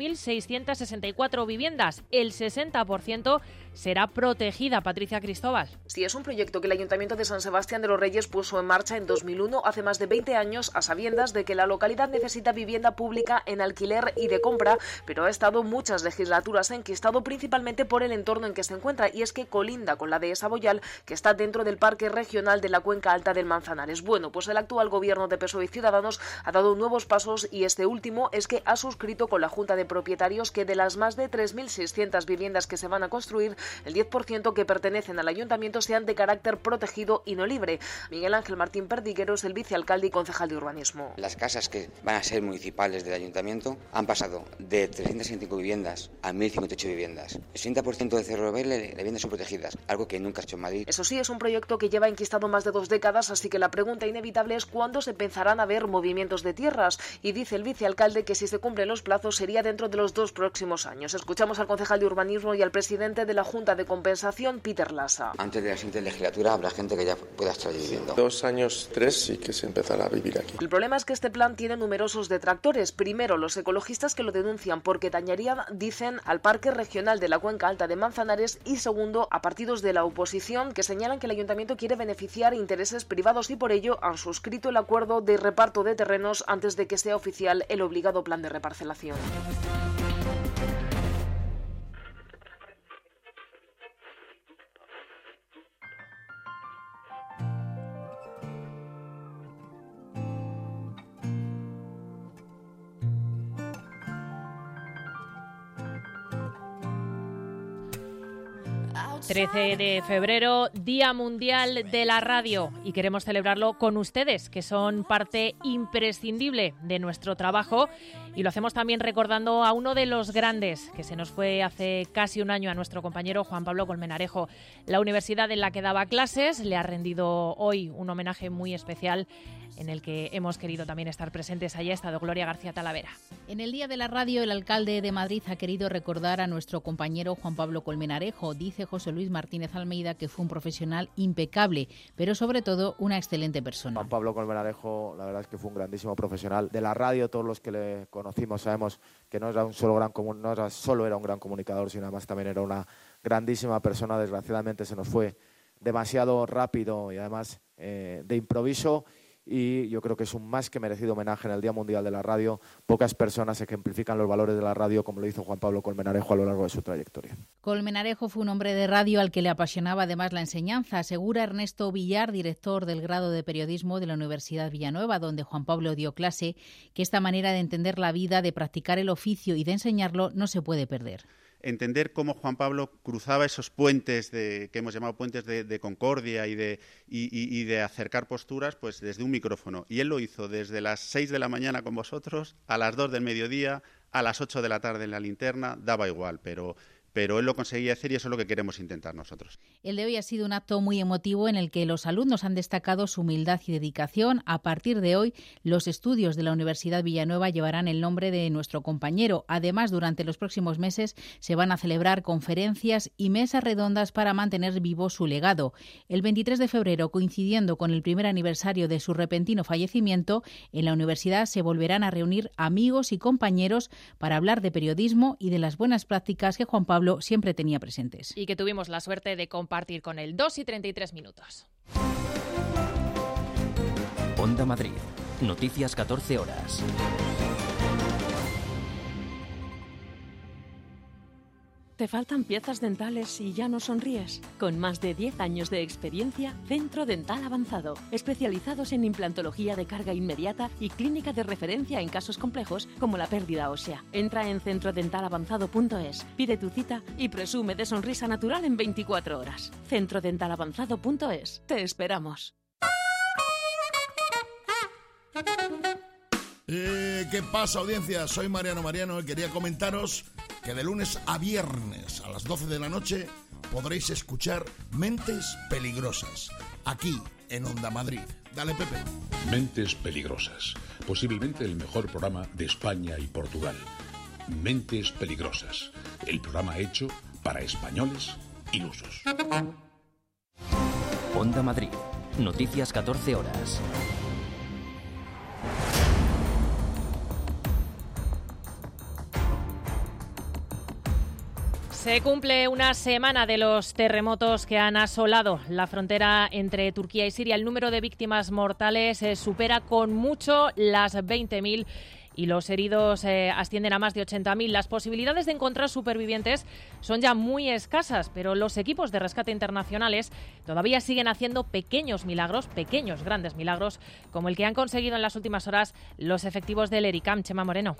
3.664 viviendas. El 60% será protegida. Patricia Cristóbal. Sí, es un proyecto que el Ayuntamiento de San Sebastián de los Reyes puso en marcha en 2001, hace más de 20 años, a sabiendas de que la localidad necesita vivienda pública en alquiler y de compra, pero ha estado muchas legislaturas enquistado principalmente por el entorno en que se encuentra, y es que colinda con la dehesa Boyal, que está dentro del Parque Regional de la Cuenca Alta del Manzanares. Bueno, pues el actual gobierno de PSOE y Ciudadanos ha dado nuevos pasos, y este último es que ha suscrito con la Junta de Propietarios que de las más de 3.600 viviendas que se van a construir, el 10% que pertenecen al ayuntamiento sean de carácter protegido y no libre. Miguel Ángel Martín Perdiguero es el vicealcalde y concejal de urbanismo. Las casas que van a ser municipales del ayuntamiento han pasado de 365 viviendas a 1.058 viviendas. El 60% de Cerro del Baile de viviendas son protegidas, algo que nunca se ha hecho en Madrid. Eso sí, es un proyecto que lleva enquistado más de 2 décadas, así que la pregunta inevitable es cuándo se empezarán a ver movimientos de tierras. Y dice el vicealcalde que si se cumplen los plazos sería dentro de los 2 próximos años. Escuchamos al concejal de urbanismo y al presidente de la Junta de Compensación, Peter Lassa. Antes de la siguiente legislatura habrá gente que ya pueda estar viviendo. 2 años, 3 sí que se empezará a vivir aquí. El problema es que este plan tiene numerosos detractores. Primero, los ecologistas que lo denuncian porque dañaría, dicen, al Parque Regional de la Cuenca Alta de Manzanares, y segundo, a partidos de la oposición que señalan que el ayuntamiento quiere beneficiar intereses privados y por ello han suscrito el acuerdo de reparto de terrenos antes de que sea oficial el obligado plan de reparcelación. El 13 de febrero, Día Mundial de la Radio, y queremos celebrarlo con ustedes, que son parte imprescindible de nuestro trabajo, y lo hacemos también recordando a uno de los grandes que se nos fue hace casi un año, a nuestro compañero Juan Pablo Colmenarejo. La universidad en la que daba clases le ha rendido hoy un homenaje muy especial en el que hemos querido también estar presentes. Allí ha estado Gloria García Talavera. En el Día de la Radio, el alcalde de Madrid ha querido recordar a nuestro compañero Juan Pablo Colmenarejo. Dice José Luis Martínez Almeida que fue un profesional impecable, pero sobre todo una excelente persona. Juan Pablo Colmenarejo, la verdad es que fue un grandísimo profesional de la radio. Todos los que le conocimos sabemos que no era solo era un gran comunicador, sino además también era una grandísima persona. Desgraciadamente se nos fue demasiado rápido y además de improviso. Y yo creo que es un más que merecido homenaje en el Día Mundial de la Radio. Pocas personas ejemplifican los valores de la radio como lo hizo Juan Pablo Colmenarejo a lo largo de su trayectoria. Colmenarejo fue un hombre de radio al que le apasionaba además la enseñanza, asegura Ernesto Villar, director del grado de periodismo de la Universidad Villanueva, donde Juan Pablo dio clase, que esta manera de entender la vida, de practicar el oficio y de enseñarlo no se puede perder. Entender cómo Juan Pablo cruzaba esos puentes que hemos llamado puentes de concordia y de acercar posturas, pues desde un micrófono. Y él lo hizo desde las 6 de la mañana con vosotros, a las 2 del mediodía, a las 8 de la tarde en la linterna, daba igual, pero él lo conseguía hacer y eso es lo que queremos intentar nosotros. El de hoy ha sido un acto muy emotivo en el que los alumnos han destacado su humildad y dedicación. A partir de hoy, los estudios de la Universidad Villanueva llevarán el nombre de nuestro compañero. Además, durante los próximos meses se van a celebrar conferencias y mesas redondas para mantener vivo su legado. El 23 de febrero, coincidiendo con el primer aniversario de su repentino fallecimiento, en la universidad se volverán a reunir amigos y compañeros para hablar de periodismo y de las buenas prácticas que Juan Pablo siempre tenía presentes. Y que tuvimos la suerte de compartir con él. 2:33 minutos. Onda Madrid. Noticias 14 horas. ¿Te faltan piezas dentales y ya no sonríes? Con más de 10 años de experiencia, Centro Dental Avanzado, especializados en implantología de carga inmediata y clínica de referencia en casos complejos como la pérdida ósea. Entra en centrodentalavanzado.es, pide tu cita y presume de sonrisa natural en 24 horas. Centrodentalavanzado.es. Te esperamos. ¿Qué pasa, audiencia? Soy Mariano y quería comentaros que de lunes a viernes a las 12 de la noche podréis escuchar Mentes Peligrosas, aquí en Onda Madrid. Dale, Pepe. Mentes Peligrosas, posiblemente el mejor programa de España y Portugal. Mentes Peligrosas, el programa hecho para españoles ilusos. Onda Madrid, noticias 14 horas. Se cumple una semana de los terremotos que han asolado la frontera entre Turquía y Siria. El número de víctimas mortales supera con mucho las 20.000 y los heridos ascienden a más de 80.000. Las posibilidades de encontrar supervivientes son ya muy escasas, pero los equipos de rescate internacionales todavía siguen haciendo pequeños grandes milagros, como el que han conseguido en las últimas horas los efectivos del ERICAM. Chema Moreno.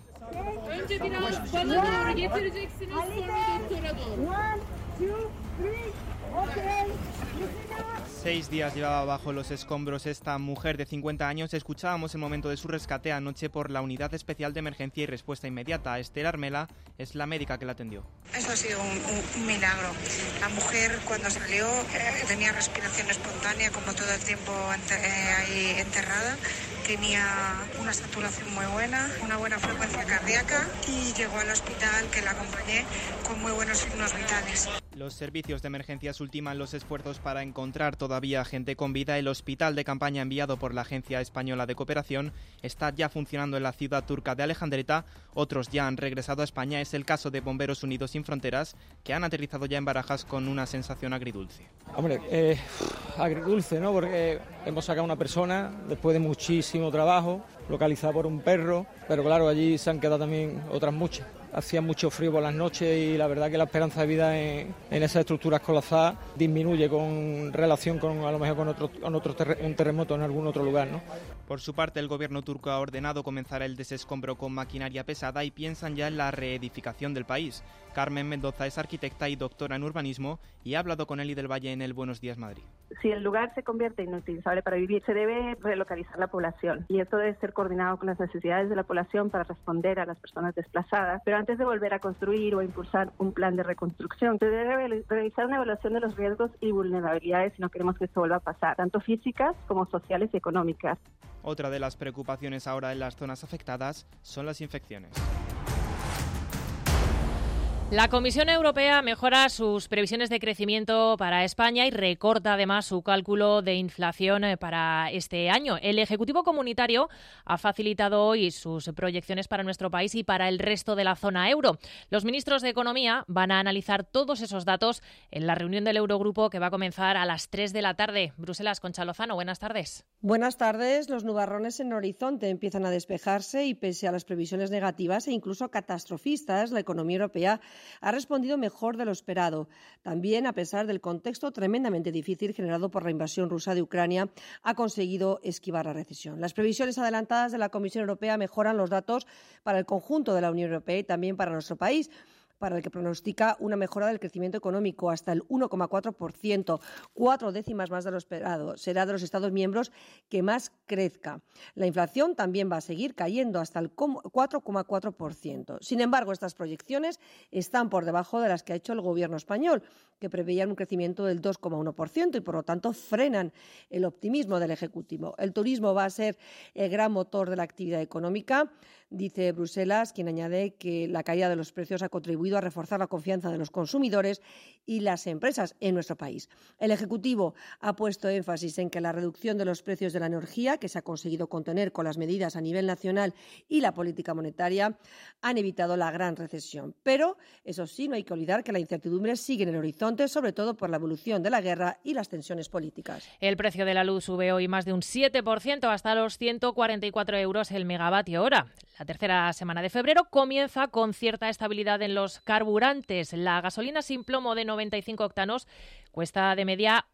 6 días llevaba bajo los escombros esta mujer de 50 años. Escuchábamos el momento de su rescate anoche por la Unidad Especial de Emergencia y Respuesta Inmediata. Esther Armela es la médica que la atendió. Eso ha sido un milagro. La mujer, cuando salió, tenía respiración espontánea, como todo el tiempo ahí enterrada. Tenía una saturación muy buena, una buena frecuencia cardíaca y llegó al hospital, que la acompañé, con muy buenos signos vitales. Los servicios de emergencias ultiman los esfuerzos para encontrar todavía gente con vida. El hospital de campaña enviado por la Agencia Española de Cooperación está ya funcionando en la ciudad turca de Alejandreta. Otros ya han regresado a España. Es el caso de Bomberos Unidos Sin Fronteras, que han aterrizado ya en Barajas con una sensación agridulce. Hombre, agridulce, ¿no? Porque hemos sacado a una persona después de muchísimo trabajo, localizada por un perro, pero claro, allí se han quedado también otras muchas. Hacía mucho frío por las noches y la verdad que la esperanza de vida en esas estructuras colapsadas disminuye con relación con a lo mejor con un terremoto en algún otro lugar, ¿no? Por su parte, el gobierno turco ha ordenado comenzar el desescombro con maquinaria pesada y piensan ya en la reedificación del país. Carmen Mendoza es arquitecta y doctora en urbanismo y ha hablado con Eli del Valle en el Buenos Días Madrid. Si el lugar se convierte inutilizable para vivir, se debe relocalizar la población y esto debe ser coordinado con las necesidades de la población para responder a las personas desplazadas. Pero antes de volver a construir o a impulsar un plan de reconstrucción, se debe realizar una evaluación de los riesgos y vulnerabilidades si no queremos que esto vuelva a pasar, tanto físicas como sociales y económicas. Otra de las preocupaciones ahora en las zonas afectadas son las infecciones. La Comisión Europea mejora sus previsiones de crecimiento para España y recorta además su cálculo de inflación para este año. El Ejecutivo Comunitario ha facilitado hoy sus proyecciones para nuestro país y para el resto de la zona euro. Los ministros de Economía van a analizar todos esos datos en la reunión del Eurogrupo que va a comenzar a las 3 de la tarde. Bruselas, Concha Lozano, buenas tardes. Buenas tardes. Los nubarrones en el horizonte empiezan a despejarse y pese a las previsiones negativas e incluso catastrofistas, la economía europea ha respondido mejor de lo esperado. También, a pesar del contexto tremendamente difícil generado por la invasión rusa de Ucrania, ha conseguido esquivar la recesión. Las previsiones adelantadas de la Comisión Europea mejoran los datos para el conjunto de la Unión Europea y también para nuestro país, para el que pronostica una mejora del crecimiento económico hasta el 1,4%, 4 décimas más de lo esperado. Será de los Estados miembros que más crezca. La inflación también va a seguir cayendo hasta el 4,4%. Sin embargo, estas proyecciones están por debajo de las que ha hecho el Gobierno español, que preveían un crecimiento del 2,1% y, por lo tanto, frenan el optimismo del Ejecutivo. El turismo va a ser el gran motor de la actividad económica, dice Bruselas, quien añade que la caída de los precios ha contribuido a reforzar la confianza de los consumidores y las empresas en nuestro país. El Ejecutivo ha puesto énfasis en que la reducción de los precios de la energía, que se ha conseguido contener con las medidas a nivel nacional y la política monetaria, han evitado la gran recesión. Pero, eso sí, no hay que olvidar que la incertidumbre sigue en el horizonte, sobre todo por la evolución de la guerra y las tensiones políticas. El precio de la luz sube hoy más de un 7% hasta los 144 euros el megavatio hora. La tercera semana de febrero comienza con cierta estabilidad en los carburantes. La gasolina sin plomo de 95 octanos cuesta de media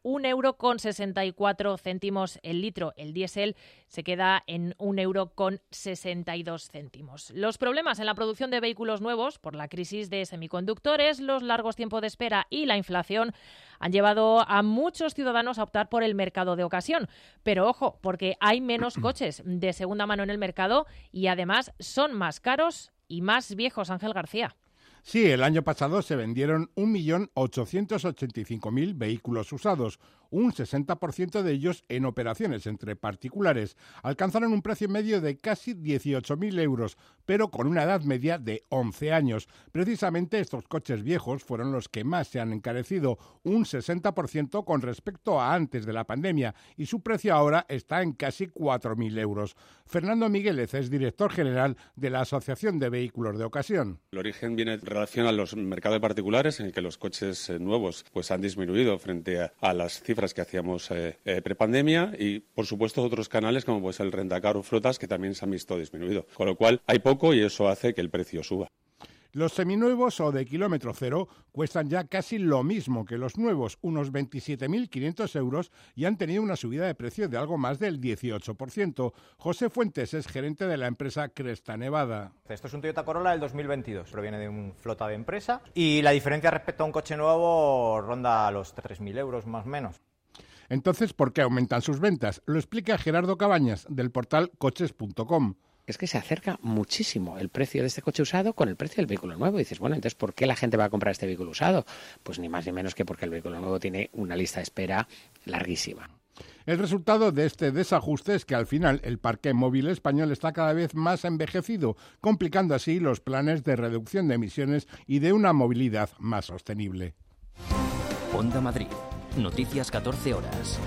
1,64 € el litro. El diésel se queda en 1,62 €. Los problemas en la producción de vehículos nuevos por la crisis de semiconductores, los largos tiempos de espera y la inflación han llevado a muchos ciudadanos a optar por el mercado de ocasión. Pero ojo, porque hay menos coches de segunda mano en el mercado y además son más caros y más viejos. Ángel García. Sí, el año pasado se vendieron 1.885.000 vehículos usados, un 60% de ellos en operaciones entre particulares. Alcanzaron un precio medio de casi 18.000 €, pero con una edad media de 11 años. Precisamente estos coches viejos fueron los que más se han encarecido, un 60% con respecto a antes de la pandemia, y su precio ahora está en casi 4.000 €. Fernando Migueles es director general de la Asociación de Vehículos de Ocasión. El origen viene en relación a los mercados de particulares, en el que los coches nuevos pues han disminuido frente a las cifras que hacíamos prepandemia, y por supuesto otros canales como pues el rentacar o flotas que también se han visto disminuido, con lo cual hay poco y eso hace que el precio suba. Los seminuevos o de kilómetro cero cuestan ya casi lo mismo que los nuevos, unos 27.500 €, y han tenido una subida de precio de algo más del 18%. José Fuentes es gerente de la empresa Cresta Nevada. Esto es un Toyota Corolla del 2022, proviene de una flota de empresa, y la diferencia respecto a un coche nuevo ronda los 3.000 € más o menos. Entonces, ¿por qué aumentan sus ventas? Lo explica Gerardo Cabañas, del portal coches.com. Es que se acerca muchísimo el precio de este coche usado con el precio del vehículo nuevo. Y dices, bueno, entonces, ¿por qué la gente va a comprar este vehículo usado? Pues ni más ni menos que porque el vehículo nuevo tiene una lista de espera larguísima. El resultado de este desajuste es que al final el parque móvil español está cada vez más envejecido, complicando así los planes de reducción de emisiones y de una movilidad más sostenible. Onda Madrid. Noticias 14 horas.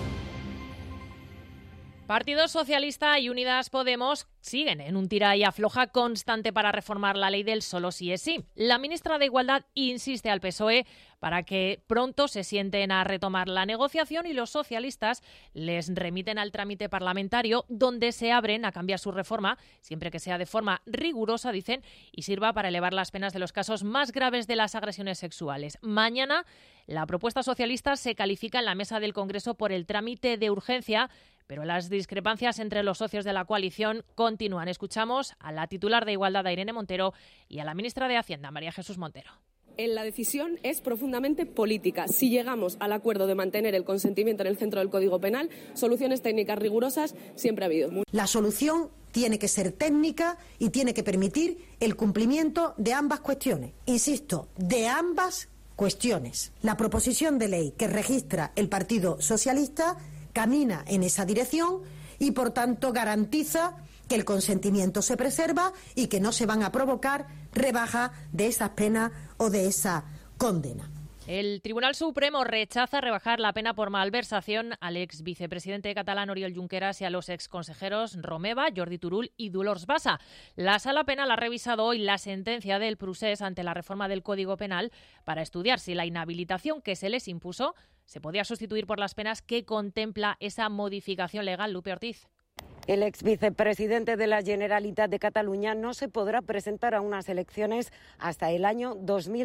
Partido Socialista y Unidas Podemos siguen en un tira y afloja constante para reformar la ley del solo sí es sí. La ministra de Igualdad insiste al PSOE para que pronto se sienten a retomar la negociación, y los socialistas les remiten al trámite parlamentario, donde se abren a cambiar su reforma, siempre que sea de forma rigurosa, dicen, y sirva para elevar las penas de los casos más graves de las agresiones sexuales. Mañana la propuesta socialista se califica en la mesa del Congreso por el trámite de urgencia, pero las discrepancias entre los socios de la coalición continúan. Escuchamos a la titular de Igualdad, Irene Montero, y a la ministra de Hacienda, María Jesús Montero. La decisión es profundamente política. Si llegamos al acuerdo de mantener el consentimiento en el centro del Código Penal, soluciones técnicas rigurosas siempre ha habido. La solución tiene que ser técnica y tiene que permitir el cumplimiento de ambas cuestiones. Insisto, de ambas cuestiones. La proposición de ley que registra el Partido Socialista camina en esa dirección y, por tanto, garantiza que el consentimiento se preserva y que no se van a provocar rebajas de esas penas o de esa condena. El Tribunal Supremo rechaza rebajar la pena por malversación al ex vicepresidente catalán Oriol Junqueras y a los exconsejeros Romeva, Jordi Turull y Dolors Bassa. La Sala Penal ha revisado hoy la sentencia del Procés ante la reforma del Código Penal para estudiar si la inhabilitación que se les impuso se podía sustituir por las penas que contempla esa modificación legal. Lupe Ortiz. El ex vicepresidente de la Generalitat de Cataluña no se podrá presentar a unas elecciones hasta el año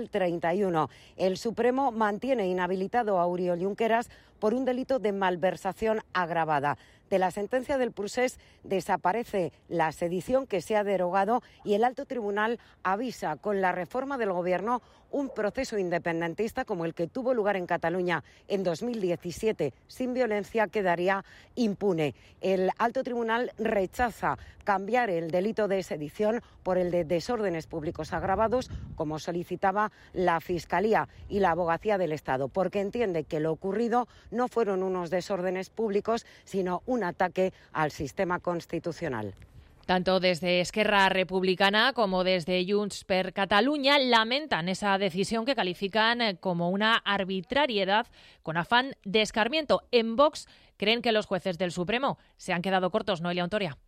2031. El Supremo mantiene inhabilitado a Oriol Junqueras por un delito de malversación agravada. De la sentencia del Procés desaparece la sedición, que se ha derogado, y el alto tribunal avisa con la reforma del Gobierno un proceso independentista como el que tuvo lugar en Cataluña en 2017 sin violencia quedaría impune. El alto tribunal rechaza cambiar el delito de sedición por el de desórdenes públicos agravados, como solicitaba la Fiscalía y la Abogacía del Estado, porque entiende que lo ocurrido no fueron unos desórdenes públicos, sino un ataque al sistema constitucional. Tanto desde Esquerra Republicana como desde Junts per Catalunya lamentan esa decisión que califican como una arbitrariedad con afán de escarmiento. En Vox creen que los jueces del Supremo se han quedado cortos, Noelia Ontoria.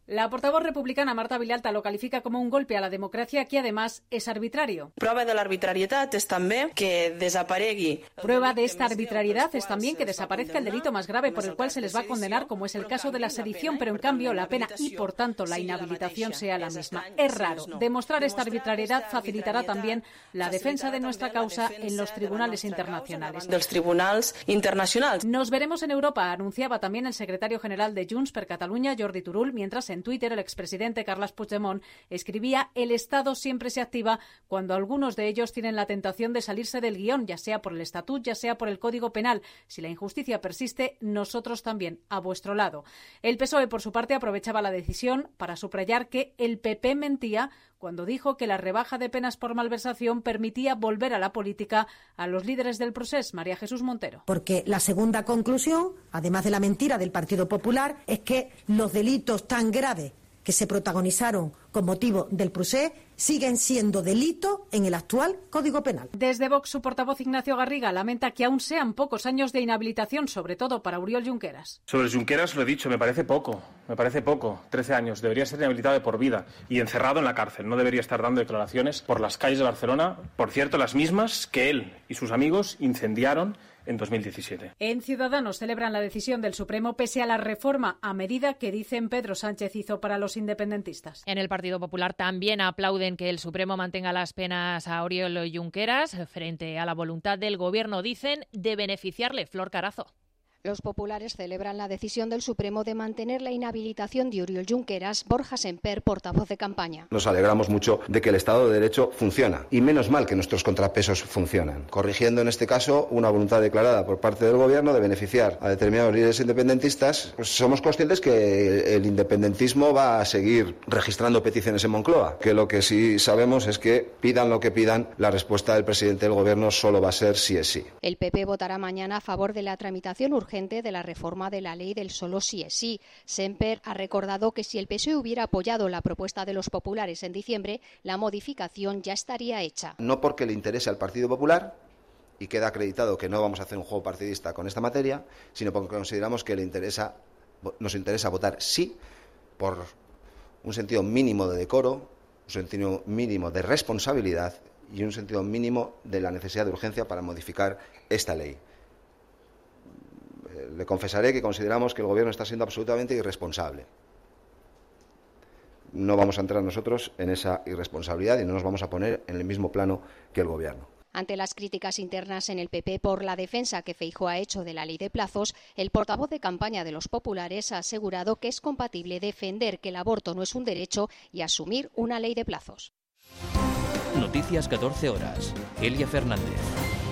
La portavoz republicana Marta Vilalta lo califica como un golpe a la democracia que además es arbitrario. Prueba de l'arbitrarietat és també que desaparegui. Prueba de esta arbitrariedad es también que desaparezca el delito más grave por el cual se les va a condenar, como es el caso de la sedición, pero en cambio la pena y por tanto la inhabilitación sea la misma. Es raro. Demostrar esta arbitrariedad facilitará también la defensa de nuestra causa en los tribunales internacionales. Dels tribunals internacionals. Nos veremos en Europa, anunciaba también el secretario general de Junts per Catalunya, Jordi Turull, mientras en Twitter el expresidente Carles Puigdemont escribía: el Estado siempre se activa cuando algunos de ellos tienen la tentación de salirse del guión, ya sea por el Estatut, ya sea por el Código Penal. Si la injusticia persiste, nosotros también, a vuestro lado. El PSOE, por su parte, aprovechaba la decisión para subrayar que el PP mentía cuando dijo que la rebaja de penas por malversación permitía volver a la política a los líderes del procés. María Jesús Montero. Porque la segunda conclusión, además de la mentira del Partido Popular, es que los delitos tan graves que se protagonizaron con motivo del procés siguen siendo delitos en el actual Código Penal. Desde Vox, su portavoz Ignacio Garriga lamenta que aún sean pocos años de inhabilitación, sobre todo para Oriol Junqueras. Sobre Junqueras lo he dicho, me parece poco. 13 años, debería ser inhabilitado de por vida y encerrado en la cárcel, no debería estar dando declaraciones por las calles de Barcelona, por cierto, las mismas que él y sus amigos incendiaron en 2017. En Ciudadanos celebran la decisión del Supremo pese a la reforma a medida que dicen Pedro Sánchez hizo para los independentistas. En el Partido Popular también aplauden que el Supremo mantenga las penas a Oriol Junqueras frente a la voluntad del Gobierno, dicen, de beneficiarle. Flor Carazo. Los populares celebran la decisión del Supremo de mantener la inhabilitación de Oriol Junqueras. Borja Semper, portavoz de campaña. Nos alegramos mucho de que el Estado de Derecho funciona y menos mal que nuestros contrapesos funcionan, corrigiendo en este caso una voluntad declarada por parte del Gobierno de beneficiar a determinados líderes independentistas. Pues somos conscientes que el independentismo va a seguir registrando peticiones en Moncloa, que lo que sí sabemos es que pidan lo que pidan, la respuesta del presidente del Gobierno solo va a ser sí es sí. El PP votará mañana a favor de la tramitación urgente de la reforma de la ley del solo sí es sí. Semper ha recordado que si el PSOE hubiera apoyado la propuesta de los populares en diciembre, la modificación ya estaría hecha. No porque le interese al Partido Popular, y queda acreditado que no vamos a hacer un juego partidista con esta materia, sino porque consideramos que nos interesa votar sí por un sentido mínimo de decoro, un sentido mínimo de responsabilidad y un sentido mínimo de la necesidad de urgencia para modificar esta ley. Le confesaré que consideramos que el Gobierno está siendo absolutamente irresponsable. No vamos a entrar nosotros en esa irresponsabilidad y no nos vamos a poner en el mismo plano que el Gobierno. Ante las críticas internas en el PP por la defensa que Feijóo ha hecho de la ley de plazos, el portavoz de campaña de los populares ha asegurado que es compatible defender que el aborto no es un derecho y asumir una ley de plazos. Noticias 14 horas. Elia Fernández.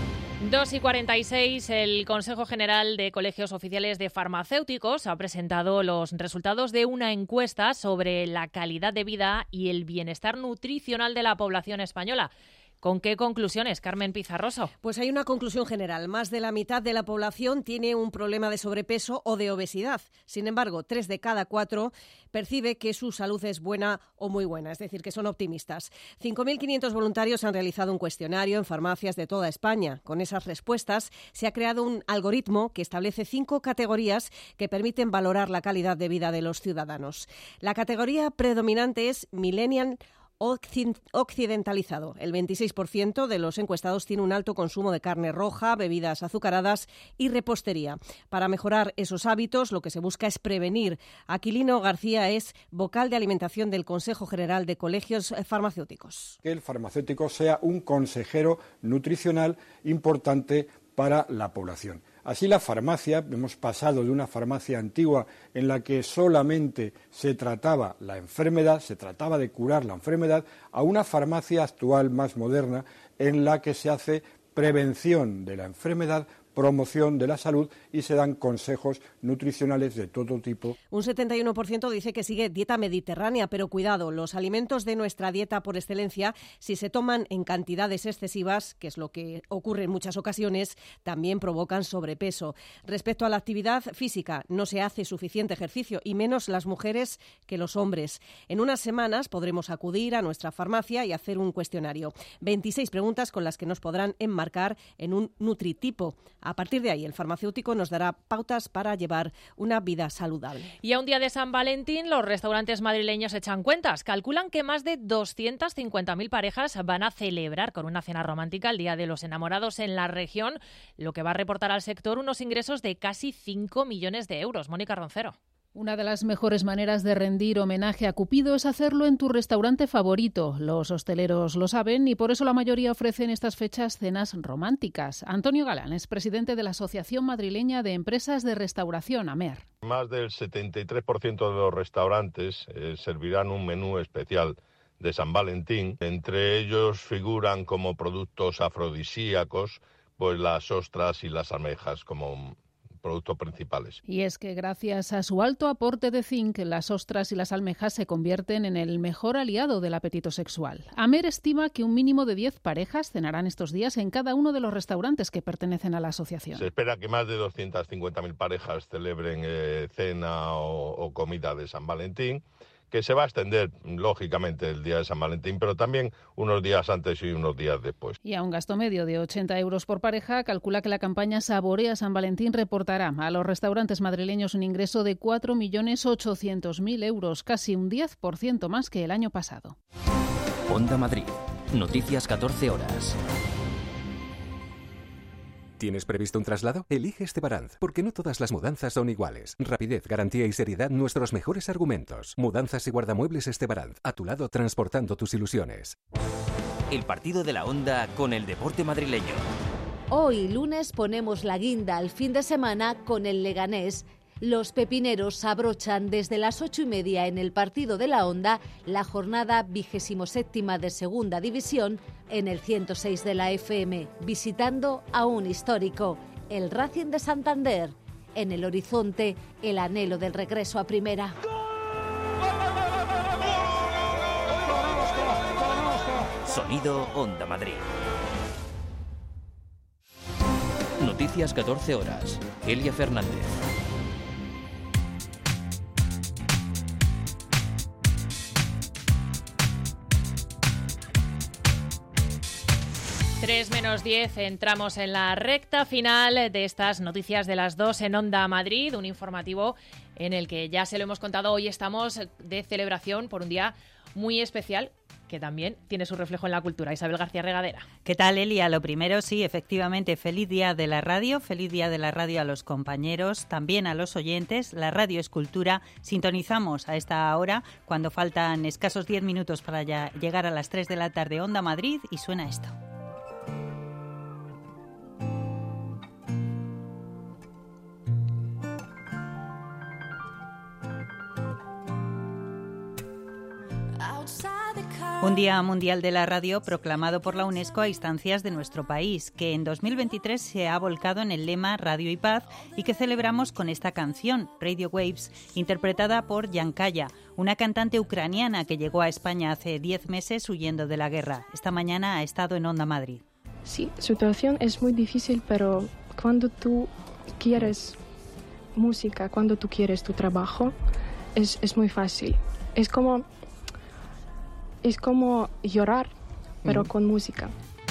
2:46, el Consejo General de Colegios Oficiales de Farmacéuticos ha presentado los resultados de una encuesta sobre la calidad de vida y el bienestar nutricional de la población española. ¿Con qué conclusiones, Carmen Pizarroso? Pues hay una conclusión general. Más de la mitad de la población tiene un problema de sobrepeso o de obesidad. Sin embargo, 3 de cada 4 percibe que su salud es buena o muy buena, es decir, que son optimistas. 5.500 voluntarios han realizado un cuestionario en farmacias de toda España. Con esas respuestas se ha creado un algoritmo que establece 5 categorías que permiten valorar la calidad de vida de los ciudadanos. La categoría predominante es Millennial occidentalizado. El 26% de los encuestados tiene un alto consumo de carne roja, bebidas azucaradas y repostería. Para mejorar esos hábitos, lo que se busca es prevenir. Aquilino García es vocal de alimentación del Consejo General de Colegios Farmacéuticos. Que el farmacéutico sea un consejero nutricional importante para la población. Así la farmacia, hemos pasado de una farmacia antigua en la que solamente se trataba la enfermedad, se trataba de curar la enfermedad, a una farmacia actual más moderna en la que se hace prevención de la enfermedad, promoción de la salud y se dan consejos nutricionales de todo tipo. Un 71% dice que sigue dieta mediterránea, pero cuidado, los alimentos de nuestra dieta por excelencia, si se toman en cantidades excesivas, que es lo que ocurre en muchas ocasiones, también provocan sobrepeso. Respecto a la actividad física, no se hace suficiente ejercicio, y menos las mujeres que los hombres. En unas semanas podremos acudir a nuestra farmacia y hacer un cuestionario. 26 preguntas con las que nos podrán enmarcar en un nutritipo. A partir de ahí, el farmacéutico nos dará pautas para llevar una vida saludable. Y a un día de San Valentín, los restaurantes madrileños echan cuentas. Calculan que más de 250.000 parejas van a celebrar con una cena romántica el Día de los Enamorados en la región, lo que va a reportar al sector unos ingresos de casi 5 millones de euros. Mónica Roncero. Una de las mejores maneras de rendir homenaje a Cupido es hacerlo en tu restaurante favorito. Los hosteleros lo saben y por eso la mayoría ofrecen estas fechas cenas románticas. Antonio Galán es presidente de la Asociación Madrileña de Empresas de Restauración, AMER. Más del 73% de los restaurantes servirán un menú especial de San Valentín. Entre ellos figuran como productos afrodisíacos pues las ostras y las almejas como productos principales. Y es que gracias a su alto aporte de zinc, las ostras y las almejas se convierten en el mejor aliado del apetito sexual. AMER estima que un mínimo de 10 parejas cenarán estos días en cada uno de los restaurantes que pertenecen a la asociación. Se espera que más de 250.000 parejas celebren cena o comida de San Valentín, que se va a extender, lógicamente, el día de San Valentín, pero también unos días antes y unos días después. Y a un gasto medio de 80 euros por pareja, calcula que la campaña Saborea San Valentín reportará a los restaurantes madrileños un ingreso de 4.800.000 euros, casi un 10% más que el año pasado. Onda Madrid. Noticias 14 horas. ¿Tienes previsto un traslado? Elige Estebaranz, porque no todas las mudanzas son iguales. Rapidez, garantía y seriedad, nuestros mejores argumentos. Mudanzas y guardamuebles Estebaranz, a tu lado transportando tus ilusiones. El partido de la Onda con el deporte madrileño. Hoy, lunes, ponemos la guinda al fin de semana con el Leganés. Los pepineros abrochan desde las 8:30 en el partido de la Onda la jornada 27ª de Segunda División en el 106 de la FM, visitando a un histórico, el Racing de Santander. En el horizonte, el anhelo del regreso a Primera. Sonido Onda Madrid. Noticias 14 horas. Elia Fernández. Tres menos 10, entramos en la recta final de estas noticias de las 2 en Onda Madrid, un informativo en el que ya se lo hemos contado, hoy estamos de celebración por un día muy especial que también tiene su reflejo en la cultura. Isabel García Regadera. ¿Qué tal, Elia? Lo primero, sí, efectivamente, feliz día de la radio a los compañeros, también a los oyentes. La radio es cultura. Sintonizamos a esta hora cuando faltan escasos 10 minutos para llegar a las 3 de la tarde Onda Madrid y suena esto. Un Día Mundial de la Radio proclamado por la UNESCO a instancias de nuestro país, que en 2023 se ha volcado en el lema Radio y Paz y que celebramos con esta canción, Radio Waves, interpretada por Yankaya, una cantante ucraniana que llegó a España hace 10 meses huyendo de la guerra. Esta mañana ha estado en Onda Madrid. Sí, su situación es muy difícil, pero cuando tú quieres música, cuando tú quieres tu trabajo, es muy fácil. Es como llorar, pero con música.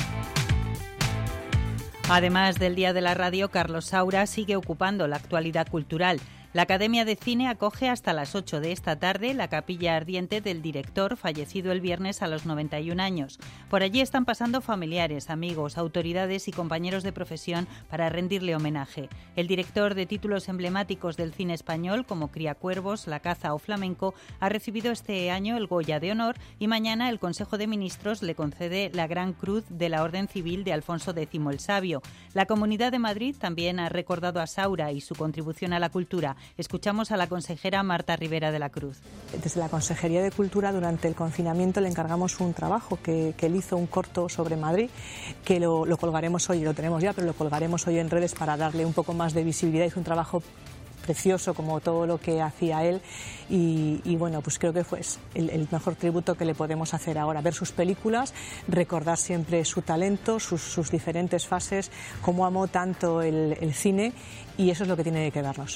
Además del Día de la Radio, Carlos Saura sigue ocupando la actualidad cultural. La Academia de Cine acoge hasta las 8 de esta tarde la capilla ardiente del director, fallecido el viernes a los 91 años. Por allí están pasando familiares, amigos, autoridades y compañeros de profesión para rendirle homenaje. El director de títulos emblemáticos del cine español, como Criacuervos, La caza o Flamenco, ha recibido este año el Goya de Honor y mañana el Consejo de Ministros le concede la Gran Cruz de la Orden Civil de Alfonso X el Sabio. La Comunidad de Madrid también ha recordado a Saura y su contribución a la cultura. Escuchamos a la consejera Marta Rivera de la Cruz. Desde la Consejería de Cultura, durante el confinamiento, le encargamos un trabajo que él hizo, un corto sobre Madrid, que lo colgaremos hoy, lo tenemos ya, pero lo colgaremos hoy en redes para darle un poco más de visibilidad. Hizo un trabajo precioso, como todo lo que hacía él, y bueno, pues creo que fue el mejor tributo que le podemos hacer ahora, ver sus películas, recordar siempre su talento, sus diferentes fases, cómo amó tanto el cine, y eso es lo que tiene que darnos.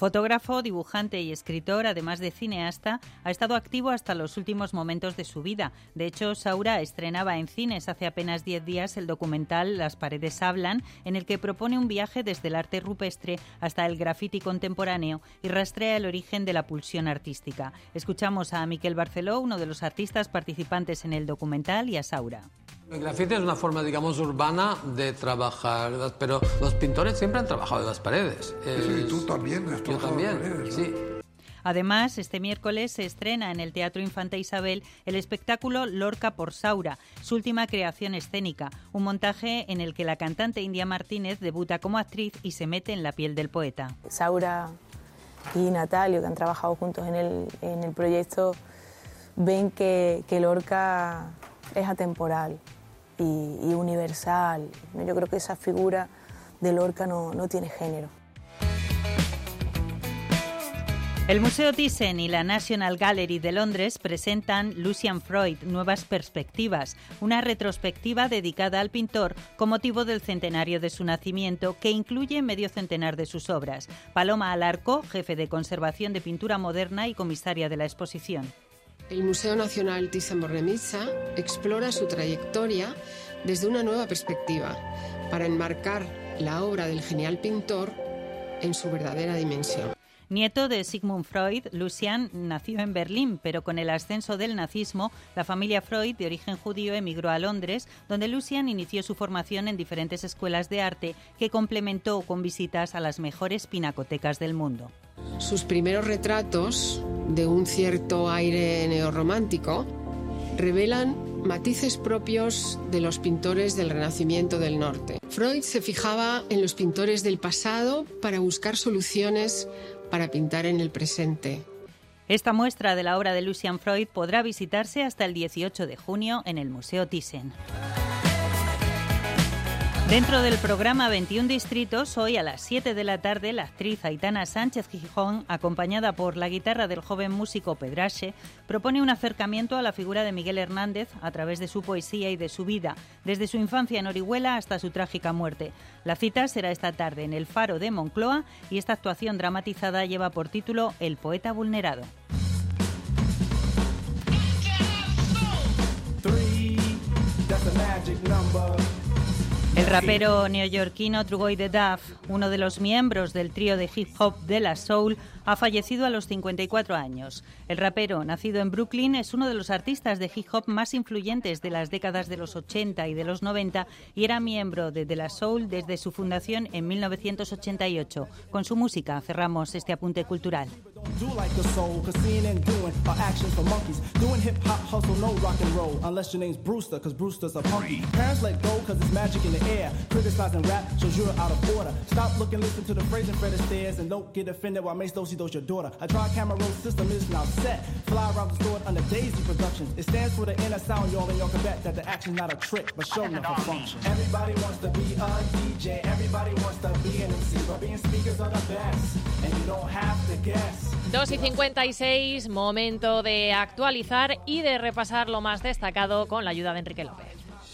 Fotógrafo, dibujante y escritor, además de cineasta, ha estado activo hasta los últimos momentos de su vida. De hecho, Saura estrenaba en cines hace apenas 10 días el documental Las paredes hablan, en el que propone un viaje desde el arte rupestre hasta el graffiti contemporáneo y rastrea el origen de la pulsión artística. Escuchamos a Miquel Barceló, uno de los artistas participantes en el documental, y a Saura. El grafiti es una forma, digamos, urbana de trabajar, pero los pintores siempre han trabajado en las paredes. Sí, tú también has trabajado en las paredes, ¿no? Sí. Además, este miércoles se estrena en el Teatro Infanta Isabel el espectáculo Lorca por Saura, su última creación escénica, un montaje en el que la cantante India Martínez debuta como actriz y se mete en la piel del poeta. Saura y Natalio, que han trabajado juntos en el proyecto, ven que Lorca es atemporal y universal. Yo creo que esa figura de Lorca no tiene género. El Museo Thyssen y la National Gallery de Londres presentan Lucian Freud, Nuevas Perspectivas, una retrospectiva dedicada al pintor con motivo del centenario de su nacimiento, que incluye medio centenar de sus obras. Paloma Alarco, jefe de conservación de pintura moderna y comisaria de la exposición. El Museo Nacional Thyssen-Bornemisza explora su trayectoria desde una nueva perspectiva para enmarcar la obra del genial pintor en su verdadera dimensión. Nieto de Sigmund Freud, Lucian nació en Berlín, pero con el ascenso del nazismo, la familia Freud, de origen judío, emigró a Londres, donde Lucian inició su formación en diferentes escuelas de arte que complementó con visitas a las mejores pinacotecas del mundo. Sus primeros retratos, de un cierto aire neorromántico, revelan matices propios de los pintores del Renacimiento del Norte. Freud se fijaba en los pintores del pasado para buscar soluciones para pintar en el presente. Esta muestra de la obra de Lucian Freud podrá visitarse hasta el 18 de junio en el Museo Thyssen. Dentro del programa 21 Distritos, hoy a las 7 de la tarde, la actriz Aitana Sánchez Gijón, acompañada por la guitarra del joven músico Pedrache, propone un acercamiento a la figura de Miguel Hernández a través de su poesía y de su vida, desde su infancia en Orihuela hasta su trágica muerte. La cita será esta tarde en el Faro de Moncloa y esta actuación dramatizada lleva por título El poeta vulnerado. El rapero neoyorquino Trugoy the Duff, uno de los miembros del trío de hip hop De La Soul, ha fallecido a los 54 años. El rapero, nacido en Brooklyn, es uno de los artistas de hip hop más influyentes de las décadas de los 80 y de los 90 y era miembro de De La Soul desde su fundación en 1988. Con su música cerramos este apunte cultural. Your daughter. A tri-camera roll system is now set. Fly around the store under Daisy Productions. It stands for the inner sound, y'all, and y'all can bet that the action's not a trick, but show enough a function. Everybody wants to be a DJ. Everybody wants to be an MC, but being speakers are the best, and you don't have to guess. 2:56, momento de actualizar y de repasar lo más destacado con la ayuda de Enrique López.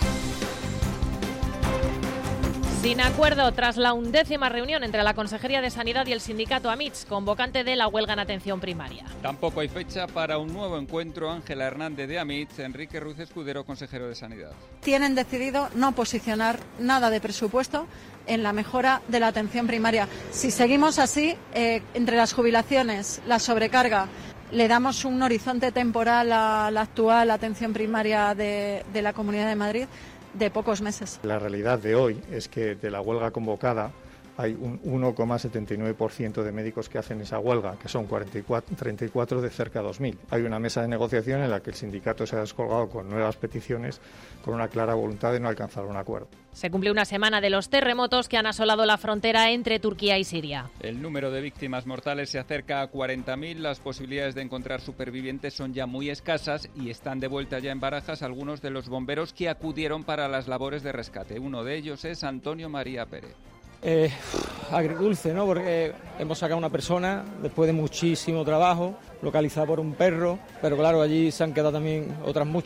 Sin acuerdo tras la 11ª reunión entre la Consejería de Sanidad y el sindicato AMITS, convocante de la huelga en atención primaria. Tampoco hay fecha para un nuevo encuentro. Ángela Hernández de AMITS, Enrique Ruiz Escudero, consejero de Sanidad. Tienen decidido no posicionar nada de presupuesto en la mejora de la atención primaria. Si seguimos así, entre las jubilaciones, la sobrecarga, le damos un horizonte temporal a la actual atención primaria de la Comunidad de Madrid de pocos meses. La realidad de hoy es que de la huelga convocada hay un 1,79% de médicos que hacen esa huelga, que son 34 de cerca de 2.000. Hay una mesa de negociación en la que el sindicato se ha descolgado con nuevas peticiones, con una clara voluntad de no alcanzar un acuerdo. Se cumple una semana de los terremotos que han asolado la frontera entre Turquía y Siria. El número de víctimas mortales se acerca a 40.000. Las posibilidades de encontrar supervivientes son ya muy escasas y están de vuelta ya en Barajas algunos de los bomberos que acudieron para las labores de rescate. Uno de ellos es Antonio María Pérez. Agridulce, ¿no? Porque hemos sacado a una persona después de muchísimo trabajo, localizada por un perro, pero claro, allí se han quedado también otras muchas.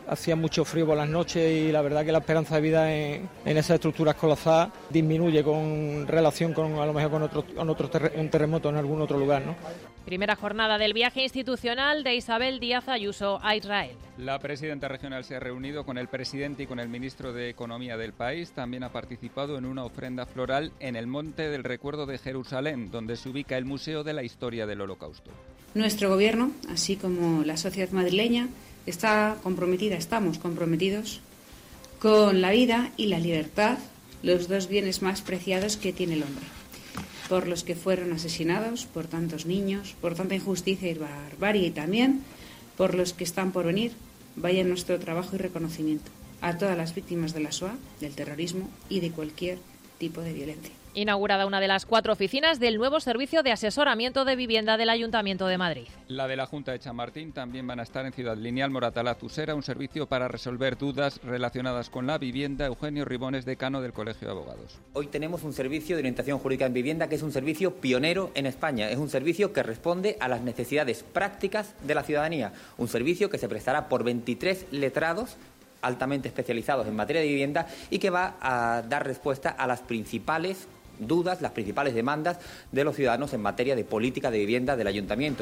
hacía mucho frío por las noches y la verdad que la esperanza de vida en esas estructuras colapsadas disminuye con relación con a lo mejor con un terremoto en algún otro lugar, ¿no? Primera jornada del viaje institucional de Isabel Díaz Ayuso a Israel. La presidenta regional se ha reunido con el presidente y con el ministro de Economía del país. También ha participado en una ofrenda floral en el Monte del Recuerdo de Jerusalén, donde se ubica el Museo de la Historia del Holocausto. Nuestro gobierno, así como la sociedad madrileña, estamos comprometidos con la vida y la libertad, los dos bienes más preciados que tiene el hombre, por los que fueron asesinados, por tantos niños, por tanta injusticia y barbarie, y también por los que están por venir. Vaya nuestro trabajo y reconocimiento a todas las víctimas de la Shoah, del terrorismo y de cualquier tipo de violencia. Inaugurada una de las 4 oficinas del nuevo servicio de asesoramiento de vivienda del Ayuntamiento de Madrid. La de la Junta de Chamartín también van a estar en Ciudad Lineal, Moratalaz, Usera, un servicio para resolver dudas relacionadas con la vivienda. Eugenio Ribón es decano del Colegio de Abogados. Hoy tenemos un servicio de orientación jurídica en vivienda que es un servicio pionero en España. Es un servicio que responde a las necesidades prácticas de la ciudadanía. Un servicio que se prestará por 23 letrados altamente especializados en materia de vivienda y que va a dar respuesta a las principales dudas, las principales demandas de los ciudadanos en materia de política de vivienda del Ayuntamiento.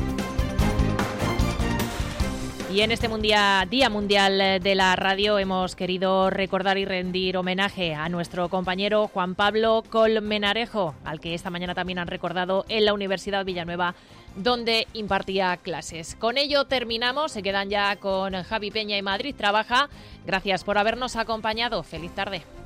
Y en este Día Mundial de la Radio hemos querido recordar y rendir homenaje a nuestro compañero Juan Pablo Colmenarejo, al que esta mañana también han recordado en la Universidad Villanueva, donde impartía clases. Con ello terminamos, se quedan ya con Javi Peña y Madrid Trabaja. Gracias por habernos acompañado. Feliz tarde.